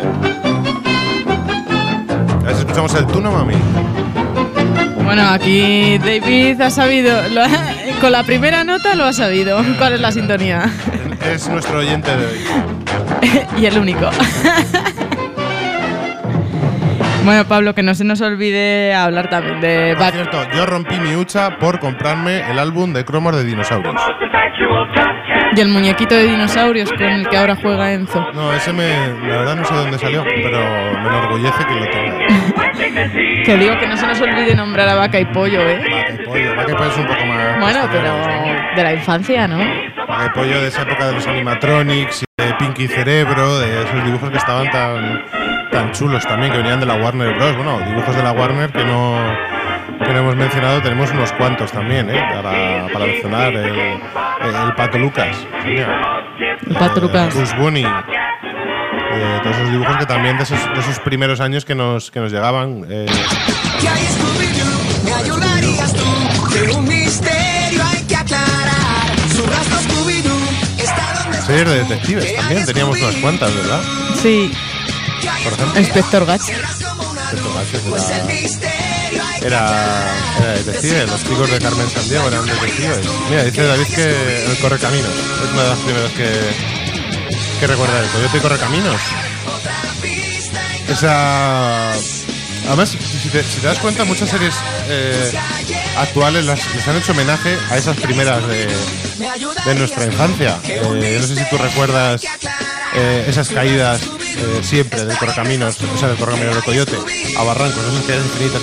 Speaker 6: A ver si escuchamos el Tuna Mami.
Speaker 7: Bueno, aquí David ha sabido, con la primera nota lo ha sabido. ¿Cuál es la sintonía?
Speaker 6: Es nuestro oyente de hoy.
Speaker 7: Y el único. Bueno, Pablo, que no se nos olvide hablar también de...
Speaker 6: Por cierto, yo rompí mi hucha por comprarme el álbum de cromos de dinosaurios.
Speaker 7: Y el muñequito de dinosaurios con el que ahora juega Enzo.
Speaker 6: No, ese la verdad no sé dónde salió, pero me enorgullece que lo tenga.
Speaker 7: Que digo que no se nos olvide nombrar a Vaca y Pollo, ¿eh?
Speaker 6: Vaca y Pollo es un poco más...
Speaker 7: Bueno, pero de la infancia, ¿no?
Speaker 6: Vaca y Pollo de esa época de los animatronics, de Pinky Cerebro, de esos dibujos que estaban tan chulos también, que venían de la Warner Bros. Bueno, dibujos de la Warner que no hemos mencionado, tenemos unos cuantos también, para mencionar el Pato Lucas.
Speaker 7: El Pato Lucas.
Speaker 6: Bugs Bunny. Todos esos dibujos que también de esos primeros años que nos llegaban.
Speaker 9: ¿Me ayudarías tú? Que un misterio hay que aclarar. Su rastro Scooby-Doo está donde...
Speaker 6: Series de detectives también, teníamos unas cuantas, ¿verdad?
Speaker 7: Sí.
Speaker 6: Por ejemplo,
Speaker 7: Inspector Gadget.
Speaker 6: Era detective, los chicos de Carmen Sandiego eran detectives. Mira, dice David que el Correcaminos es una de las primeras que recuerda el Coyote y Correcaminos. Además, si te das cuenta, muchas series actuales les han hecho homenaje a esas primeras de nuestra infancia. No sé si tú recuerdas esas caídas siempre del Correcaminos, o sea, del Correcaminos del Coyote a barrancos, esas caídas infinitas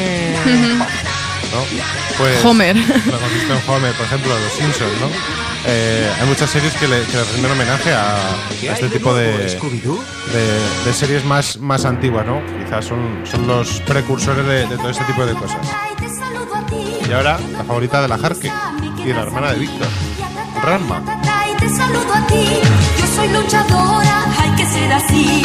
Speaker 6: ¿no? Pues
Speaker 7: Homer.
Speaker 6: Lo hemos visto en Homer, por ejemplo, Los Simpsons, ¿no? Hay muchas series que le rinden homenaje a este tipo de series más antiguas, ¿no? Quizás son los precursores de todo este tipo de cosas. Y ahora, la favorita de la Harke y la hermana de Víctor, Ranma.
Speaker 9: Te saludo a ti, yo soy luchadora, hay que ser así.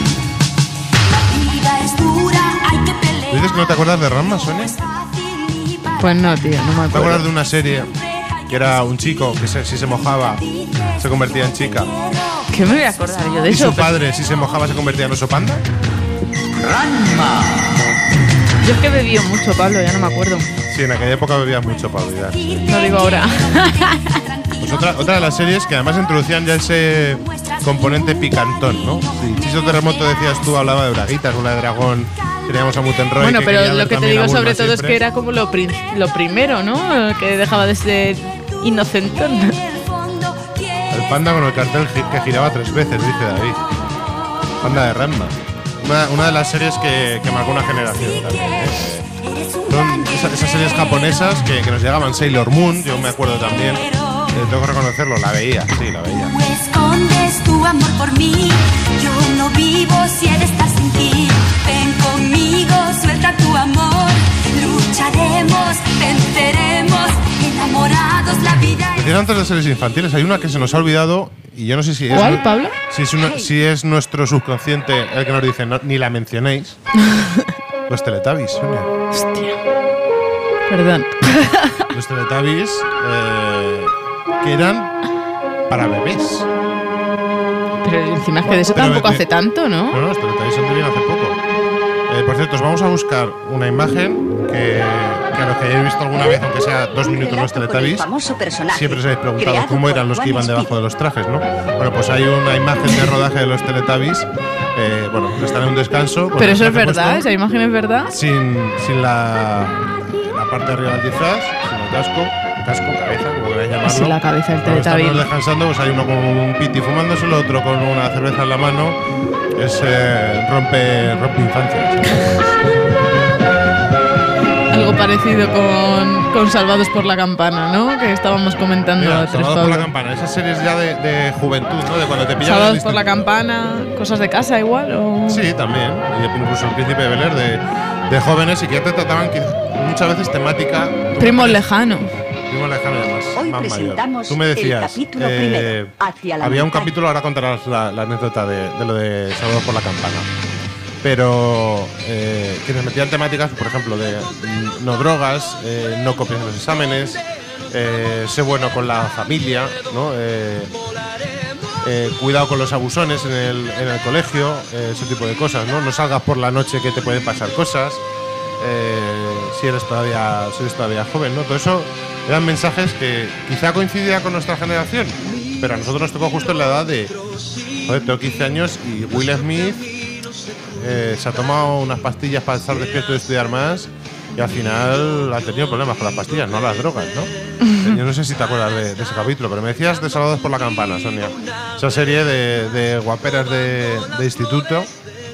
Speaker 9: La vida es dura, hay que pelear.
Speaker 6: ¿Dices que no te acuerdas de Ranma, Sonia?
Speaker 7: Pues no, tío, no me acuerdo.
Speaker 6: ¿Te acuerdas de una serie que era un chico que si se mojaba se convertía en chica?
Speaker 7: ¿Qué me voy a acordar yo de
Speaker 6: ¿Y
Speaker 7: eso?
Speaker 6: su padre, si se mojaba, se convertía en oso panda?
Speaker 9: Ranma.
Speaker 7: Yo es que bebí mucho, Pablo, ya no me acuerdo.
Speaker 6: Sí, en aquella época bebía mucho para olvidar.
Speaker 7: No digo ahora.
Speaker 6: Pues otra de las series que además introducían ya ese componente picantón, ¿no? Sí, Chiso Terremoto, decías tú, hablaba de braguitas, Bola de Dragón, teníamos a Mutenroy.
Speaker 7: Bueno, pero
Speaker 6: quería
Speaker 7: lo
Speaker 6: ver
Speaker 7: que te
Speaker 6: también
Speaker 7: digo
Speaker 6: a Bulma
Speaker 7: sobre todo
Speaker 6: siempre.
Speaker 7: es que era como lo primero, ¿no? Que dejaba de ser inocentón.
Speaker 6: El panda con el cartel que giraba 3 veces, dice David. Panda de Ranma. Una de las series que marcó una generación también, ¿eh? Son esas series japonesas que nos llegaban. Sailor Moon, yo me acuerdo también. Tengo que reconocerlo, la veía, sí, la veía.
Speaker 9: Tú escondes tu amor por mí, yo no vivo si he de estar sin ti. Ven conmigo, suelta tu amor, lucharemos, venceremos, enamorados la vida.
Speaker 6: Decías antes de series infantiles, hay una que se nos ha olvidado y yo no sé si es...
Speaker 7: ¿Cuál, Pablo?
Speaker 6: Si es nuestro subconsciente el que nos dice ni la mencionéis. Los Teletubbies, Sonia.
Speaker 7: Hostia. Perdón.
Speaker 6: Los Teletubbies que eran para bebés.
Speaker 7: Pero encima es que de eso tampoco hace tanto, ¿no?
Speaker 6: No, los Teletubbies son de bien hace poco. Por cierto, os vamos a buscar una imagen que a los que hayáis visto alguna vez, aunque sea 2 minutos los Teletubbies, siempre os habéis preguntado cómo eran los que iban debajo de los trajes, ¿no? Bueno, pues hay una imagen de rodaje de los Teletubbies. Bueno, están en un descanso.
Speaker 7: Pero eso es verdad, esa imagen es verdad.
Speaker 6: Sin la parte de arriba del disfraz, sin el casco, cabeza, como queráis llamarlo.
Speaker 7: Sin la cabeza del
Speaker 6: Teletubby.
Speaker 7: Teletubby.
Speaker 6: Están descansando, pues hay uno con un piti fumándose, el otro con una cerveza en la mano. Es rompe infancias.
Speaker 7: Algo parecido con Salvados por la Campana, ¿no? Que estábamos comentando.
Speaker 6: Mira, Salvados por la Campana, esas series ya de juventud, ¿no? De cuando te pillan.
Speaker 7: Salvados por la Campana, cosas de casa igual, ¿o?
Speaker 6: Sí, también. Y incluso El Príncipe de Bel-Air de jóvenes y que ya te trataban muchas veces temática.
Speaker 7: Primo lejano.
Speaker 6: Primo lejano y demás.
Speaker 9: Hoy
Speaker 6: más
Speaker 9: presentamos
Speaker 6: mayor. Tú me decías,
Speaker 9: el capítulo primero, hacia la
Speaker 6: había un
Speaker 9: mitad.
Speaker 6: capítulo, ahora contarás la anécdota de lo de Salvados por la Campana. Pero que nos metían temáticas, por ejemplo, de no drogas, no copias en los exámenes, sé bueno con la familia, ¿no? Cuidado con los abusones en el colegio, ese tipo de cosas, ¿no? No salgas por la noche que te pueden pasar cosas, si eres todavía joven, ¿no? Todo eso eran mensajes que quizá coincidía con nuestra generación, pero a nosotros nos tocó justo en la edad de, joder, tengo 15 años y Will Smith se ha tomado unas pastillas para estar despierto y estudiar más y al final ha tenido problemas con las pastillas, no las drogas, ¿no? Yo no sé si te acuerdas de ese capítulo, pero me decías de Salvados por la Campana, Sonia. Esa serie de guaperas de instituto,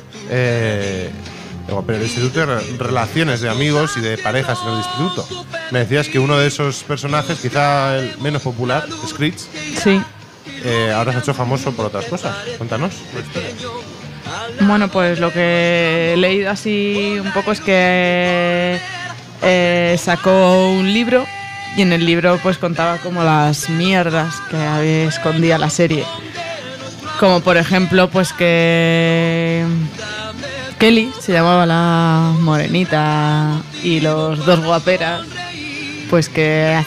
Speaker 6: de guaperas de instituto y relaciones de amigos y de parejas en el instituto. Me decías que uno de esos personajes, quizá el menos popular, Screech,
Speaker 7: Sí.
Speaker 6: ahora se ha hecho famoso por otras cosas. Cuéntanos la historia.
Speaker 7: Bueno, pues lo que he leído así un poco es que sacó un libro y en el libro pues contaba como las mierdas que había escondía la serie. Como por ejemplo pues que Kelly se llamaba la morenita y los dos guaperas pues que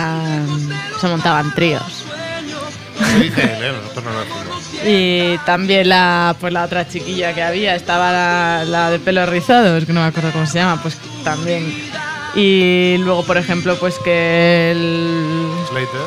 Speaker 7: se montaban tríos.
Speaker 6: Se dice él, nosotros no lo decimos.
Speaker 7: Y también la otra chiquilla que había, estaba la de pelo rizado, es que no me acuerdo cómo se llama, pues también. Y luego, por ejemplo, pues que el
Speaker 6: Slater.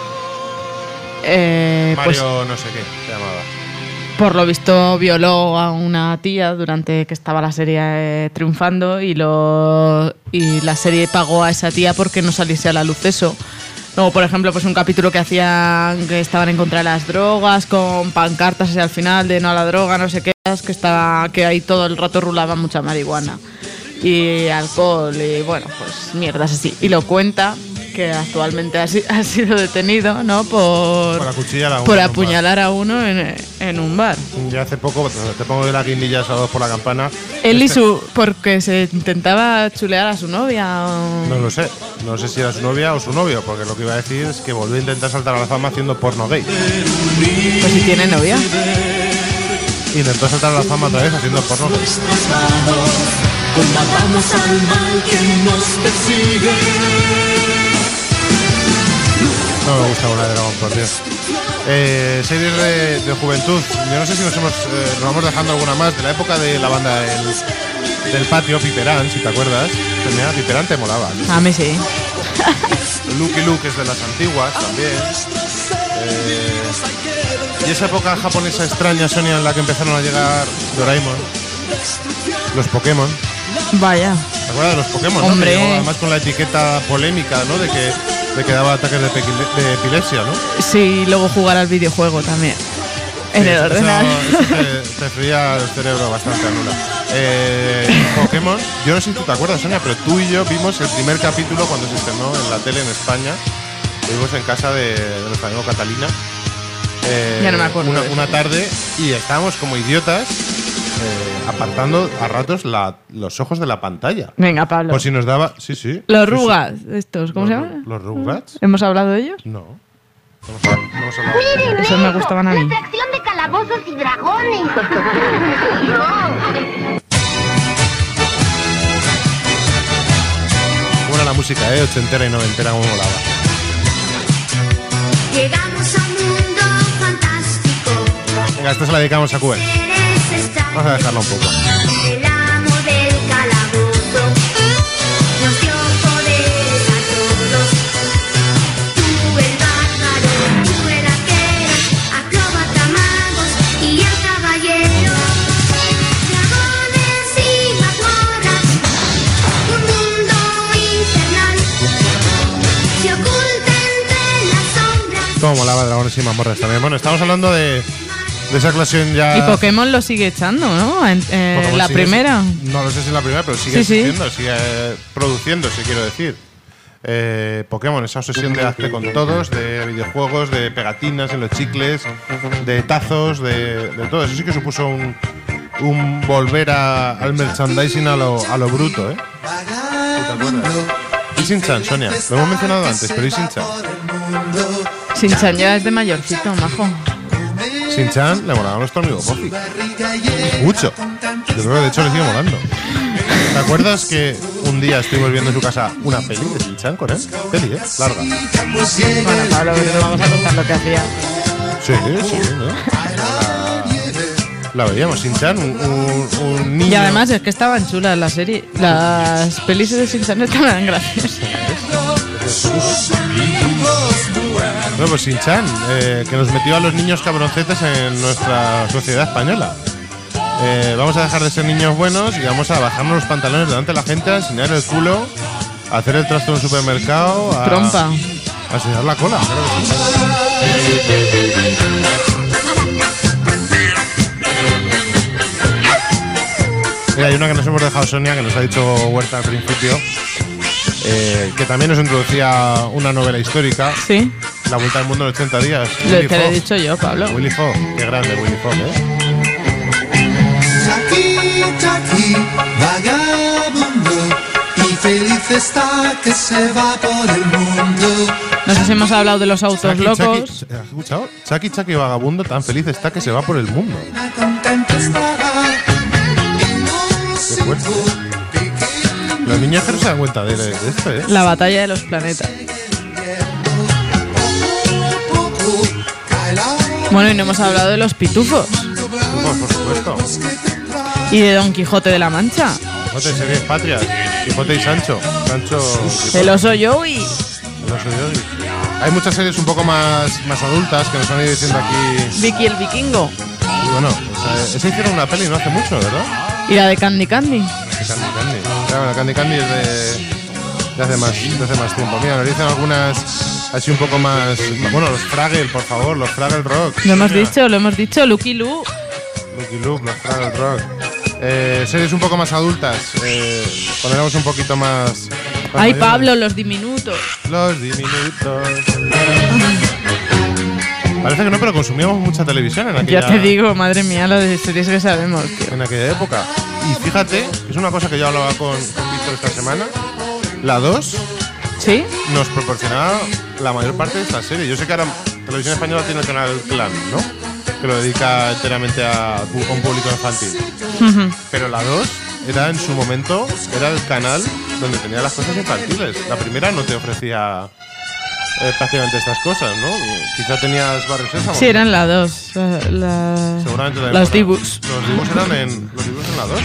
Speaker 7: pues,
Speaker 6: Mario no sé qué se llamaba.
Speaker 7: por lo visto violó a una tía durante que estaba la serie triunfando y la serie pagó a esa tía porque no saliese a la luz eso. Luego, por ejemplo, pues un capítulo que hacían que estaban en contra de las drogas, con pancartas hacia el final de no a la droga, no sé qué, que ahí todo el rato rulaba mucha marihuana y alcohol y bueno, pues mierdas así. Y lo cuenta que actualmente ha sido detenido, ¿no? Por apuñalar a uno en un bar.
Speaker 6: Ya hace poco, te pongo de la guindilla Salvados por la Campana.
Speaker 7: Él porque se intentaba chulear a su novia.
Speaker 6: No lo sé. No sé si era su novia o su novio, porque lo que iba a decir es que volvió a intentar saltar a la fama haciendo porno gay.
Speaker 7: Pues si tiene novia.
Speaker 6: Intentó saltar a la fama otra vez haciendo porno gay.
Speaker 10: Combatamos al mal que nos persigue.
Speaker 6: No me gusta una de Dragon, por Dios. Series de juventud. Yo no sé si nos vamos dejando alguna más de la época de la banda del patio, Piperán, si te acuerdas. Piperán te molaba, ¿no?
Speaker 7: A mí sí.
Speaker 6: Lucky Luke es de las antiguas también. Y esa época japonesa extraña, Sonia, en la que empezaron a llegar Doraemon, los Pokémon.
Speaker 7: Vaya.
Speaker 6: ¿Te acuerdas de los Pokémon?
Speaker 7: Hombre.
Speaker 6: ¿No? Además con la etiqueta polémica, ¿no? De que daba ataques de epilepsia, ¿no?
Speaker 7: Sí, y luego jugar al videojuego también. En el ordenador.
Speaker 6: Eso te fría el cerebro bastante, Anula. Pokémon, yo no sé si tú te acuerdas, Sonia, pero tú y yo vimos el primer capítulo cuando se estrenó en la tele en España. Lo vimos en casa de nuestro amigo Catalina.
Speaker 7: Ya no me acuerdo.
Speaker 6: Una tarde y estábamos como idiotas apartando a ratos los ojos de la pantalla.
Speaker 7: Venga, Pablo.
Speaker 6: Por si nos daba... Sí.
Speaker 7: Los Rugrats, estos, ¿cómo se llaman?
Speaker 6: ¿Los Rugrats?
Speaker 7: ¿Hemos hablado de ellos?
Speaker 6: No. Vamos a hablar.
Speaker 8: Miren,
Speaker 7: Esos me gustaban a mí.
Speaker 8: La atracción de calabozos y dragones.
Speaker 6: Buena la música, ochentera y noventera, como molaba.
Speaker 9: Llegamos a un mundo fantástico.
Speaker 6: Venga, esta se la dedicamos a Cubel. Vamos a dejarla un poco.
Speaker 9: El amo del calabozo nos dio poderes a todos. Tú el bárbaro, tú el arquero, acróbata, magos y el caballero. Dragones y mazmorras, un mundo infernal. Se oculta entre las sombras.
Speaker 6: Como molaba Dragones y Mazmorras también. Bueno, estamos hablando de esa clase ya...
Speaker 7: Y Pokémon lo sigue echando, ¿no?
Speaker 6: Pokémon
Speaker 7: La
Speaker 6: sigue,
Speaker 7: primera.
Speaker 6: No lo sé si es la primera, pero sigue existiendo, sigue produciéndose, quiero decir. Pokémon, esa obsesión de hazte con todos, de videojuegos, de pegatinas en los chicles, de tazos, de todo. Eso sí que supuso un volver al merchandising a lo bruto, ¿eh? ¿Te acuerdas? Y Shin-Chan, Sonia, lo hemos mencionado antes, pero ¿y Shin-Chan?
Speaker 7: Shin-Chan ya es de mayorcito, majo.
Speaker 6: Shin-Chan le molaba a nuestro amigo Poppy. Mucho. Yo creo que de hecho le sigue molando. ¿Te acuerdas que un día estuvimos viendo en su casa una peli de Shin-Chan con él? Peli, larga.
Speaker 7: Bueno, Pablo, pero no vamos a contar lo que hacía.
Speaker 6: Sí, ¿no? La veíamos, Shin-Chan, un niño.
Speaker 7: Y además es que estaban chulas las series. Las pelis de Shin-Chan estaban graciosas.
Speaker 6: No, pues Shin-Chan, que nos metió a los niños cabroncetes en nuestra sociedad española. Vamos a dejar de ser niños buenos y vamos a bajarnos los pantalones delante de la gente, a enseñar el culo, a hacer el trasto en un supermercado, a
Speaker 7: Trompa.
Speaker 6: A enseñar la cola, claro que sí. Mira, hay una que nos hemos dejado, Sonia, que nos ha dicho Huerta al principio, que también nos introducía una novela histórica.
Speaker 7: Sí.
Speaker 6: La vuelta al mundo en 80 días.
Speaker 7: Te lo he dicho yo, Pablo.
Speaker 6: Willy Fogg, qué grande Willy Fogg,
Speaker 10: Chucky, vagabundo, y feliz está que se va por el mundo.
Speaker 7: No sé si hemos hablado de los autos locos.
Speaker 6: ¿Has escuchado? Chucky vagabundo, tan feliz está que se va por el mundo. Qué fuerte. Los niños que no se dan cuenta de esto, ¿eh?
Speaker 7: La batalla de los planetas. Bueno, y no hemos hablado de los pitufos.
Speaker 6: Por supuesto.
Speaker 7: Y de Don Quijote de la Mancha.
Speaker 6: Quijote, series patrias. Quijote y Sancho.
Speaker 7: El oso Joey.
Speaker 6: El oso Joey. Hay muchas series un poco más adultas que nos han ido diciendo aquí.
Speaker 7: Vicky el Vikingo.
Speaker 6: Y bueno, esa hicieron una peli no hace mucho, ¿verdad?
Speaker 7: Y la de Candy Candy.
Speaker 6: Candy. Claro, la Candy Candy es de hace más tiempo. Mira, nos dicen algunas así un poco más. Bueno, los Fraggle, por favor, los Fraggle Rock.
Speaker 7: Lo hemos dicho, Lucky Luke.
Speaker 6: Lucky Luke, los Fraggle Rock. Series un poco más adultas. Pondremos un poquito más.
Speaker 7: Ay, Pablo, los diminutos.
Speaker 6: Los diminutos. Parece que no, pero consumíamos mucha televisión en aquella...
Speaker 7: Ya te digo, madre mía, lo de series que sabemos, tío.
Speaker 6: En aquella época. Y fíjate, es una cosa que yo hablaba con Víctor esta semana. La 2
Speaker 7: ¿sí?
Speaker 6: Nos proporcionaba la mayor parte de esta serie. Yo sé que ahora Televisión Española tiene el canal Clan, ¿no? Que lo dedica enteramente a un público infantil. Pero la 2 era en su momento, era el canal donde tenía las cosas infantiles. La primera no te ofrecía prácticamente estas cosas, ¿no? Quizá tenías Barrio Sésamo.
Speaker 7: Sí, eran la 2.
Speaker 6: Seguramente
Speaker 7: los dibujos.
Speaker 6: Los dibujos eran en la 2.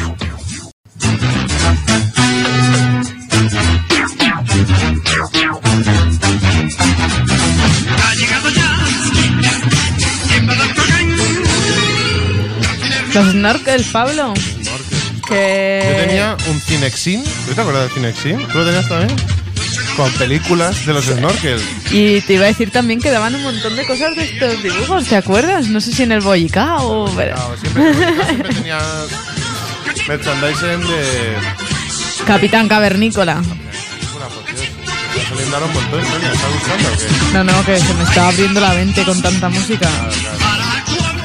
Speaker 7: Los Snorkel, Pablo. Que...
Speaker 6: Yo tenía un Cinexin. ¿Tú te acuerdas del Cinexin? ¿Tú lo tenías también? Con películas de los Snorkel.
Speaker 7: Y te iba a decir también que daban un montón de cosas de estos dibujos, ¿te acuerdas? No sé si en el Boyicá o...
Speaker 6: No, siempre tenías merchandising de...
Speaker 7: Capitán Cavernícola.
Speaker 6: Está saliendo ahora un montón, Sonia. ¿Estás buscando o qué?
Speaker 7: No, que se me está abriendo la mente con tanta música.
Speaker 6: Claro.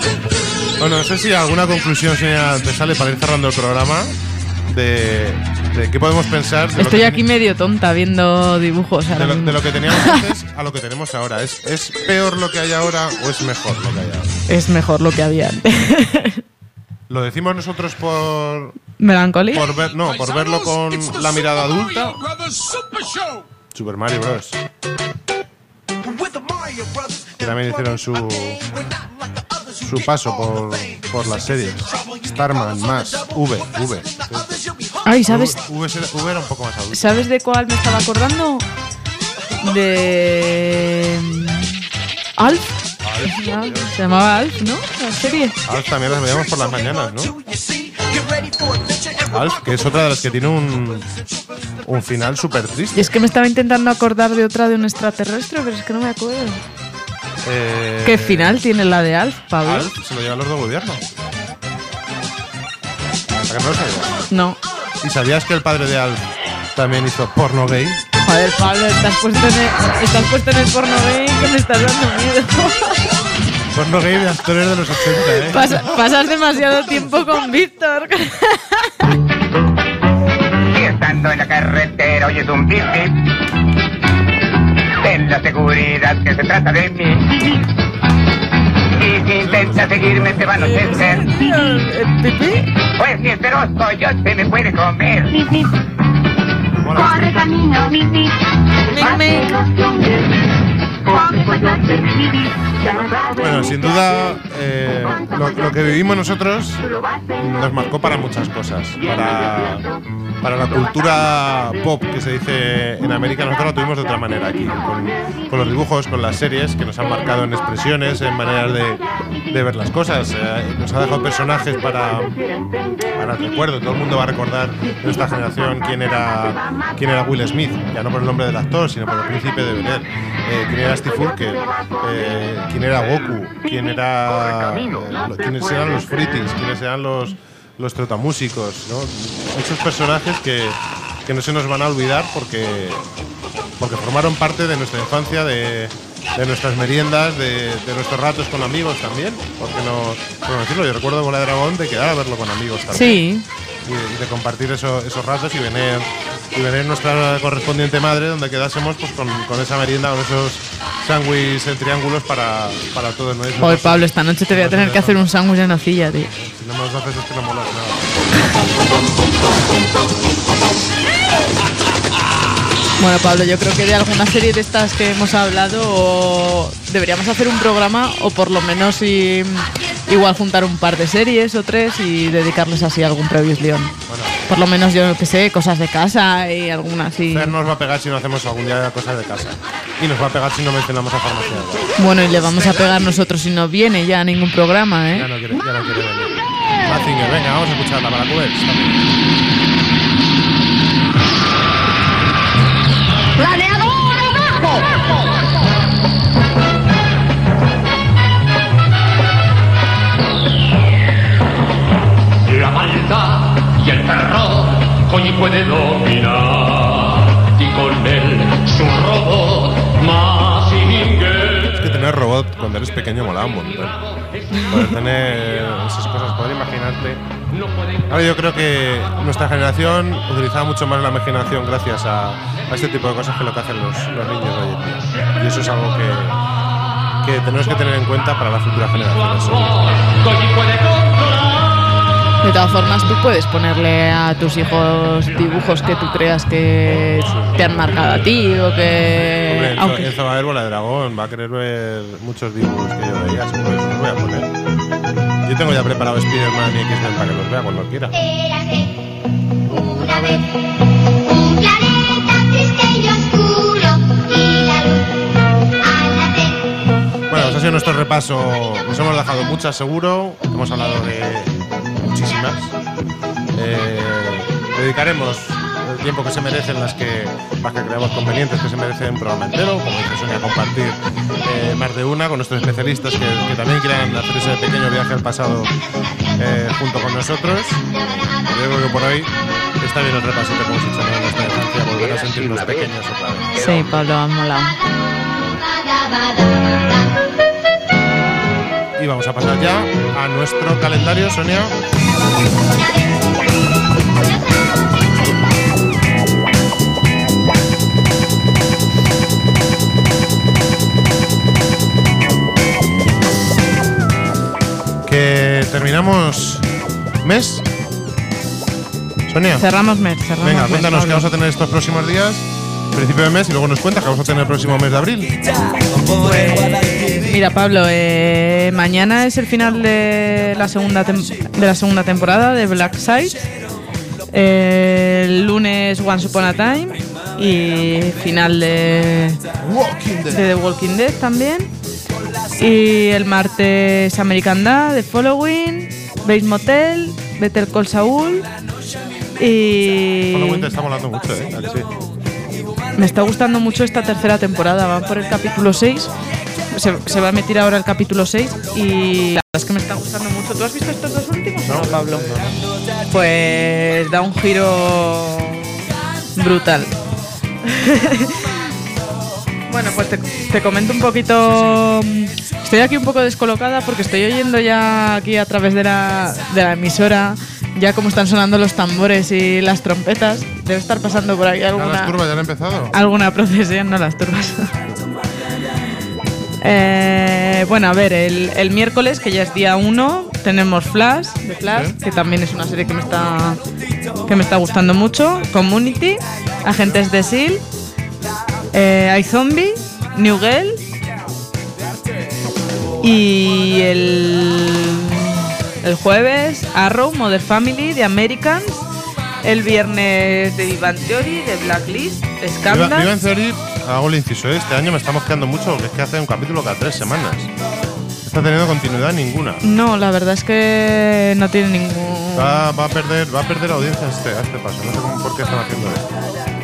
Speaker 6: Bueno, no sé si alguna conclusión, Sonia, te sale para ir cerrando el programa de ¿Qué podemos pensar?
Speaker 7: Estoy aquí medio tonta viendo dibujos.
Speaker 6: De lo que teníamos antes a lo que tenemos ahora. ¿Es peor lo que hay ahora o es mejor lo que hay ahora?
Speaker 7: Es mejor lo que había antes.
Speaker 6: ¿Lo decimos nosotros por
Speaker 7: melancolía?
Speaker 6: Por verlo con la mirada adulta. Super Mario Bros. Que también hicieron su paso por las series. Starman, más V.
Speaker 7: Ay, ¿sabes?
Speaker 6: V era un poco más adulto.
Speaker 7: ¿Sabes de cuál me estaba acordando? De Alf. Se llamaba Alf, ¿no? La serie.
Speaker 6: Alf también las veíamos por las mañanas, ¿no? Alf, que es otra de las que tiene un final súper triste.
Speaker 7: Y es que me estaba intentando acordar de otra de un extraterrestre, pero es que no me acuerdo. ¿Qué final tiene la de Alf, Pablo?
Speaker 6: Alf se lo lleva a los del gobierno. ¿A que no lo sabías?
Speaker 7: No.
Speaker 6: ¿Y sabías que el padre de Alf también hizo porno gay?
Speaker 7: Joder, Pablo, estás puesto en el porno gay que me estás dando miedo.
Speaker 6: Porno gay de actores de los 80, ¿eh?
Speaker 7: Pasas demasiado tiempo con Víctor.
Speaker 11: Y estando en la carretera oyes un pip pip, ten la seguridad que se trata de mí. Y si intentas seguirme te van a hacer. Pues si es feroz yo se me puede comer.
Speaker 8: Corre camino,
Speaker 6: Bueno, sin duda, lo que vivimos nosotros nos marcó para muchas cosas. Para la cultura pop que se dice en América, nosotros lo tuvimos de otra manera aquí, con los dibujos, con las series que nos han marcado en expresiones, en maneras de ver las cosas. Nos ha dejado personajes para el recuerdo. Todo el mundo va a recordar de esta generación quién era Will Smith, ya no por el nombre del actor, sino por el príncipe de Bel-Air. Quién era Steve Urkel, quién era Goku, quiénes eran los Fritis, quiénes eran los trotamúsicos, ¿no? Muchos personajes que no se nos van a olvidar porque formaron parte de nuestra infancia, de nuestras meriendas, de nuestros ratos con amigos también, porque no decirlo, yo recuerdo Bola de Dragón de quedar a verlo con amigos también.
Speaker 7: Sí.
Speaker 6: Y de compartir esos ratos y venir nuestra correspondiente madre donde quedásemos pues con esa merienda, con esos sándwiches en triángulos para todos nosotros.
Speaker 7: Oye, Pablo, esta noche te voy a tener que hacer un sándwich en nocilla, tío.
Speaker 6: Si no me los haces es que no mola nada.
Speaker 7: Bueno, Pablo, yo creo que de alguna serie de estas que hemos hablado deberíamos hacer un programa o por lo menos igual juntar un par de series o tres y dedicarles así a algún Previous Leon. Bueno. Por lo menos yo que sé, cosas de casa y alguna así.
Speaker 6: Fer nos va a pegar si no hacemos algún día cosas de casa. Y nos va a pegar si no mencionamos a Farmacia.
Speaker 7: Bueno, y le vamos a pegar nosotros si no viene ya a ningún programa, ¿eh?
Speaker 6: Ya no quiere venir. Mazinger, venga, vamos a escucharla para Cubers también.
Speaker 8: ¡Planeador abajo!
Speaker 12: La maldad y el terror hoy puede dominar y con él su robot Mazinger.
Speaker 6: Es que tener robot cuando eres pequeño molaba un montón. Poder tener esas cosas, poder imaginarte. Ahora yo creo que nuestra generación utilizaba mucho más la imaginación gracias a este tipo de cosas que lo que hacen los niños de hoy en día. Y eso es algo que tenemos que tener en cuenta para las futuras generaciones.
Speaker 7: De todas formas, tú puedes ponerle a tus hijos dibujos que tú creas que te han marcado a ti o que...
Speaker 6: Hombre, Enzo va a ver Bola de Dragón, va a querer ver muchos dibujos que yo veía, seguro que los voy a poner. Yo tengo ya preparado Spider-Man y X-Men para que los vea cuando quiera.
Speaker 8: Érase una vez un planeta triste y oscuro y la luz al nacer.
Speaker 6: Bueno, pues ha sido nuestro repaso. Nos hemos dejado muchas seguro. Hemos hablado de muchísimas. Dedicaremos el tiempo que se merecen las que creamos convenientes, que se merecen un programa entero, como dice Sonia, compartir más de una con nuestros especialistas que también quieran hacer ese pequeño viaje al pasado junto con nosotros. Yo creo que por hoy está bien el repaso que hemos hecho en nuestra infancia, volver a sentirnos pequeños otra vez.
Speaker 7: Sí, Pablo, ha molado.
Speaker 6: Y vamos a pasar ya a nuestro calendario, Sonia. Que terminamos mes. Sonia.
Speaker 7: Cerramos mes.
Speaker 6: Venga, cuéntanos
Speaker 7: Pablo.
Speaker 6: qué vamos a tener estos próximos días, principio de mes, y luego nos cuentas qué vamos a tener el próximo mes de abril.
Speaker 7: Pues, mira, Pablo, mañana es el final de la segunda temporada de Black Side. El lunes Once Upon a Time y final de The Walking Dead también. Y el martes American Dad, The Following, Bates Motel, Better Call Saul y...
Speaker 6: Following te está molando mucho, ¿eh? ¿A que sí?
Speaker 7: Me está gustando mucho esta tercera temporada, va por el capítulo 6. Se va a emitir ahora el capítulo 6 y la verdad es que me está gustando mucho. ¿Tú has visto estos dos últimos? No, Pablo. Pues da un giro brutal. Bueno, pues te comento un poquito. Estoy aquí un poco descolocada porque estoy oyendo ya aquí a través de la emisora ya cómo están sonando los tambores y las trompetas. Debe estar pasando por aquí alguna...
Speaker 6: ¿Las turbas ya han empezado?
Speaker 7: Alguna procesión, no las turbas. Bueno, a ver, el miércoles, que ya es día 1, tenemos Flash, de Flash,
Speaker 6: ¿sí?
Speaker 7: que también es una serie que me está gustando mucho. Community, Agentes de S.H.I.E.L.D., iZombie, New Girl. Y el jueves, Arrow, Modern Family, The Americans. El viernes, The Big Bang Theory, The Blacklist, Scandal.
Speaker 6: Big Bang Theory, hago el inciso, este año me estamos quedando mucho porque es que hace un capítulo cada 3 semanas. No está teniendo continuidad ninguna.
Speaker 7: No, la verdad es que no tiene ningún...
Speaker 6: Va a perder audiencia a este paso. No sé por qué están haciendo esto.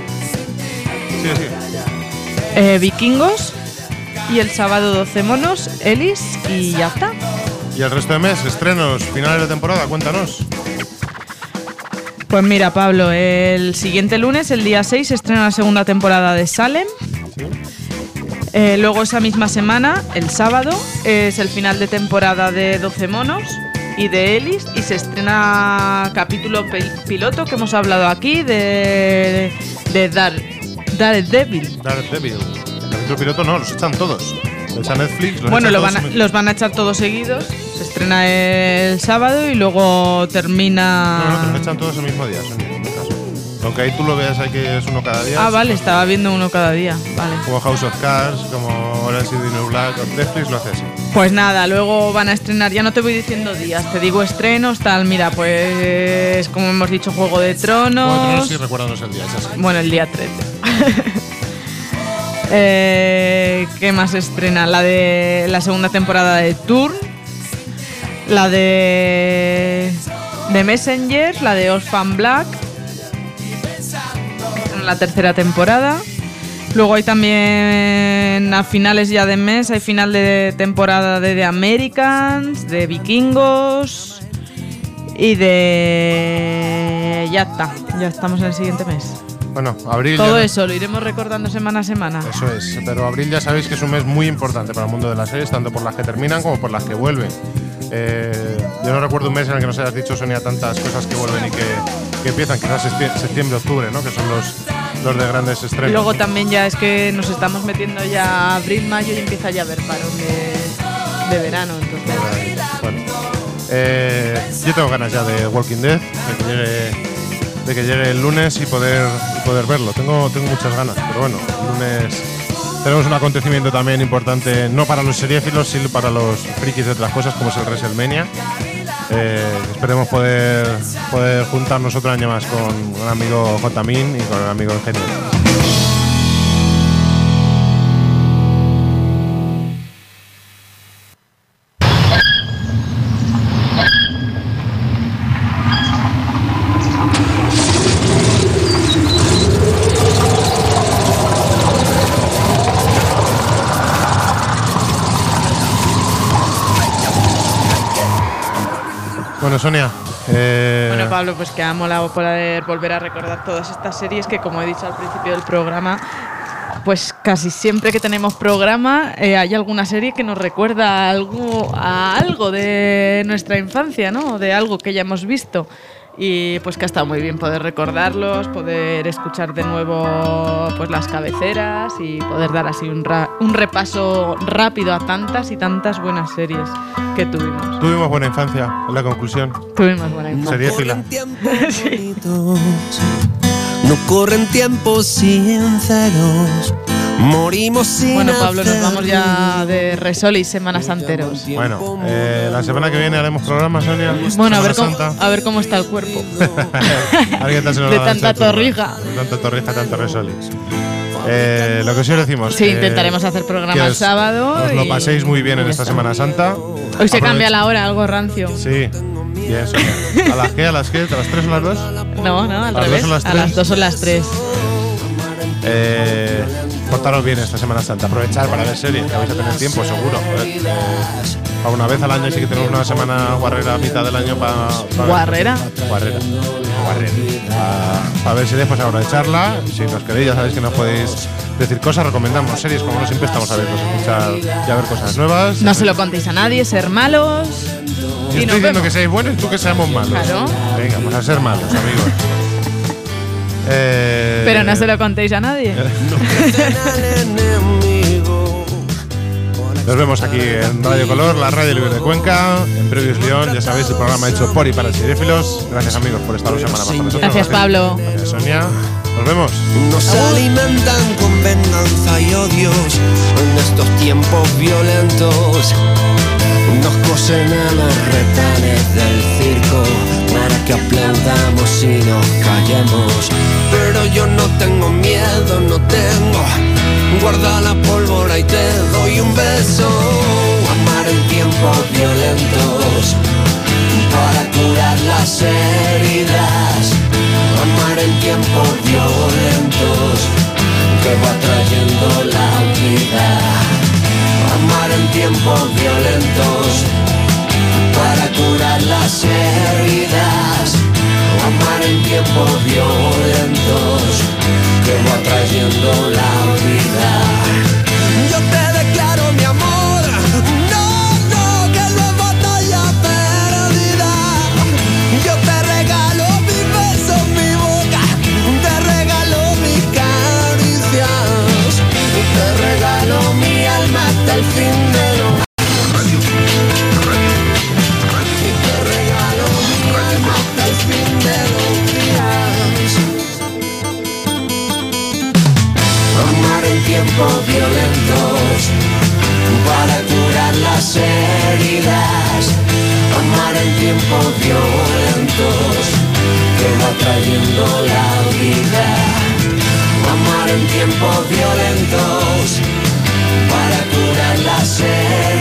Speaker 6: Sigue.
Speaker 7: Vikingos. Y el sábado 12 monos, Ellis y ya está.
Speaker 6: ¿Y el resto de mes? Estrenos, finales de temporada, cuéntanos.
Speaker 7: Pues mira, Pablo, el siguiente lunes, el día 6, se estrena la segunda temporada de Salem. Luego esa misma semana, el sábado, es el final de temporada de 12 monos y de Ellis, y se estrena capítulo piloto que hemos hablado aquí de Daredevil.
Speaker 6: Daredevil. El capítulo piloto no, los echan todos. Los echa Netflix.
Speaker 7: Los van a echar todos seguidos. Se estrena el sábado y luego termina...
Speaker 6: No, pero los echan todos el mismo día, Sonia, en mi caso. Aunque ahí tú lo veas, hay que es uno cada día.
Speaker 7: Ah, vale, estaba viendo uno cada día. Vale.
Speaker 6: Como House of Cards, como Orange is the New Black, Netflix lo hace así.
Speaker 7: Pues nada, luego van a estrenar, ya no te voy diciendo días, te digo estrenos, tal, mira, pues como hemos dicho, Juego de Tronos.
Speaker 6: Juego de Tronos, sí, recuérdanos el día, es así.
Speaker 7: Bueno, el día 13. ¿Qué más estrena? La de la segunda temporada de Turn, la de Messenger, la de Orphan Black, la tercera temporada. Luego hay también a finales ya de mes, hay final de temporada de The Americans, de Vikingos y de... Ya está, ya estamos en el siguiente mes.
Speaker 6: Bueno, abril.
Speaker 7: Todo eso lo iremos recordando semana a semana.
Speaker 6: Eso es, pero abril ya sabéis que es un mes muy importante para el mundo de las series, tanto por las que terminan como por las que vuelven. Yo no recuerdo un mes en el que nos hayas dicho, Sonia, tantas cosas que vuelven y que empiezan, quizás septiembre, octubre, ¿no? Que son los de grandes estrenos.
Speaker 7: Y luego también ya es que nos estamos metiendo ya abril, mayo y empieza ya a haber parón de verano. Entonces.
Speaker 6: Bueno, yo tengo ganas ya de Walking Dead, de que llegue el lunes y poder verlo. Tengo muchas ganas, pero bueno, el lunes tenemos un acontecimiento también importante, no para los seriéfilos, sino para los frikis de otras cosas, como es el WrestleMania. Esperemos poder juntarnos otro año más con un amigo J-Min y con el amigo Eugenio. Bueno, Sonia.
Speaker 7: Bueno, Pablo, pues que ha molado poder volver a recordar todas estas series que, como he dicho al principio del programa, pues casi siempre que tenemos programa hay alguna serie que nos recuerda a algo de nuestra infancia, ¿no? De algo que ya hemos visto. Y pues que ha estado muy bien poder recordarlos, poder escuchar de nuevo pues las cabeceras y poder dar así un repaso rápido a tantas y tantas buenas series que tuvimos.
Speaker 6: Tuvimos buena infancia, en la conclusión.
Speaker 7: Tuvimos buena infancia.
Speaker 6: Seriéfila.
Speaker 7: Sí.
Speaker 13: No corren tiempos sinceros. Morimos sin.
Speaker 7: Bueno, Pablo, nos vamos ya de Resol y Semanas Santeros.
Speaker 6: Bueno, la semana que viene haremos programa, Sonia.
Speaker 7: Bueno, a ver cómo está el cuerpo.
Speaker 6: A ver qué tal se nos
Speaker 7: de
Speaker 6: va
Speaker 7: tanta torrija.
Speaker 6: De tanta torrija, tanto Resol. Lo que sí os decimos.
Speaker 7: Sí, intentaremos hacer programa el sábado.
Speaker 6: Os lo paséis muy bien en esta Semana Santa.
Speaker 7: Hoy se cambia la hora, algo rancio.
Speaker 6: Sí. Bien, Sonia. ¿A las qué? ¿A las qué? ¿A las 3 o las 2?
Speaker 7: No, al revés. A las 2 o las 3.
Speaker 6: Portaros bien esta Semana Santa, aprovechar para ver series, que vais a tener tiempo, seguro. A una vez al año sí que tenemos una semana guarrera a mitad del año para
Speaker 7: ¿Guarrera?
Speaker 6: Guarrera. Para ver series, pues aprovecharla. Si nos queréis, ya sabéis que nos podéis decir cosas, recomendamos series, como no siempre estamos abiertos a escuchar y a ver cosas nuevas.
Speaker 7: No se lo contéis a nadie, ser malos.
Speaker 6: Yo estoy diciendo que seáis buenos y tú que seamos malos.
Speaker 7: Claro.
Speaker 6: Venga, pues a ser malos, amigos.
Speaker 7: Pero no se lo contéis a nadie.
Speaker 6: Nos vemos aquí en Radio Color, la radio libre de Cuenca, en Previous León, ya sabéis, el programa hecho por y para seriéfilos. Gracias, amigos, por estar una semana más con nosotros.
Speaker 7: Gracias, Pablo.
Speaker 6: Gracias, Sonia. Nos vemos.
Speaker 13: Nos alimentan con venganza y odios en estos tiempos violentos. Nos cosen a los retales del circo para que aplaudamos y nos callemos. Pero yo no tengo miedo, no tengo. Guarda la pólvora y te doy un beso. Amar en tiempos violentos para curar las heridas. Amar en tiempos violentos que va trayendo la vida. Amar en tiempos violentos para curar las heridas. Amar en tiempos violentos que va trayendo la vida. Yo te declaro mi amor, no, que no es batalla perdida. Yo te regalo mis besos, mi boca, te regalo mis caricias, te regalo mi alma hasta el fin de los. Tiempos violentos para curar las heridas. Amar en tiempos violentos que va trayendo la vida. Amar en tiempos violentos para curar las heridas.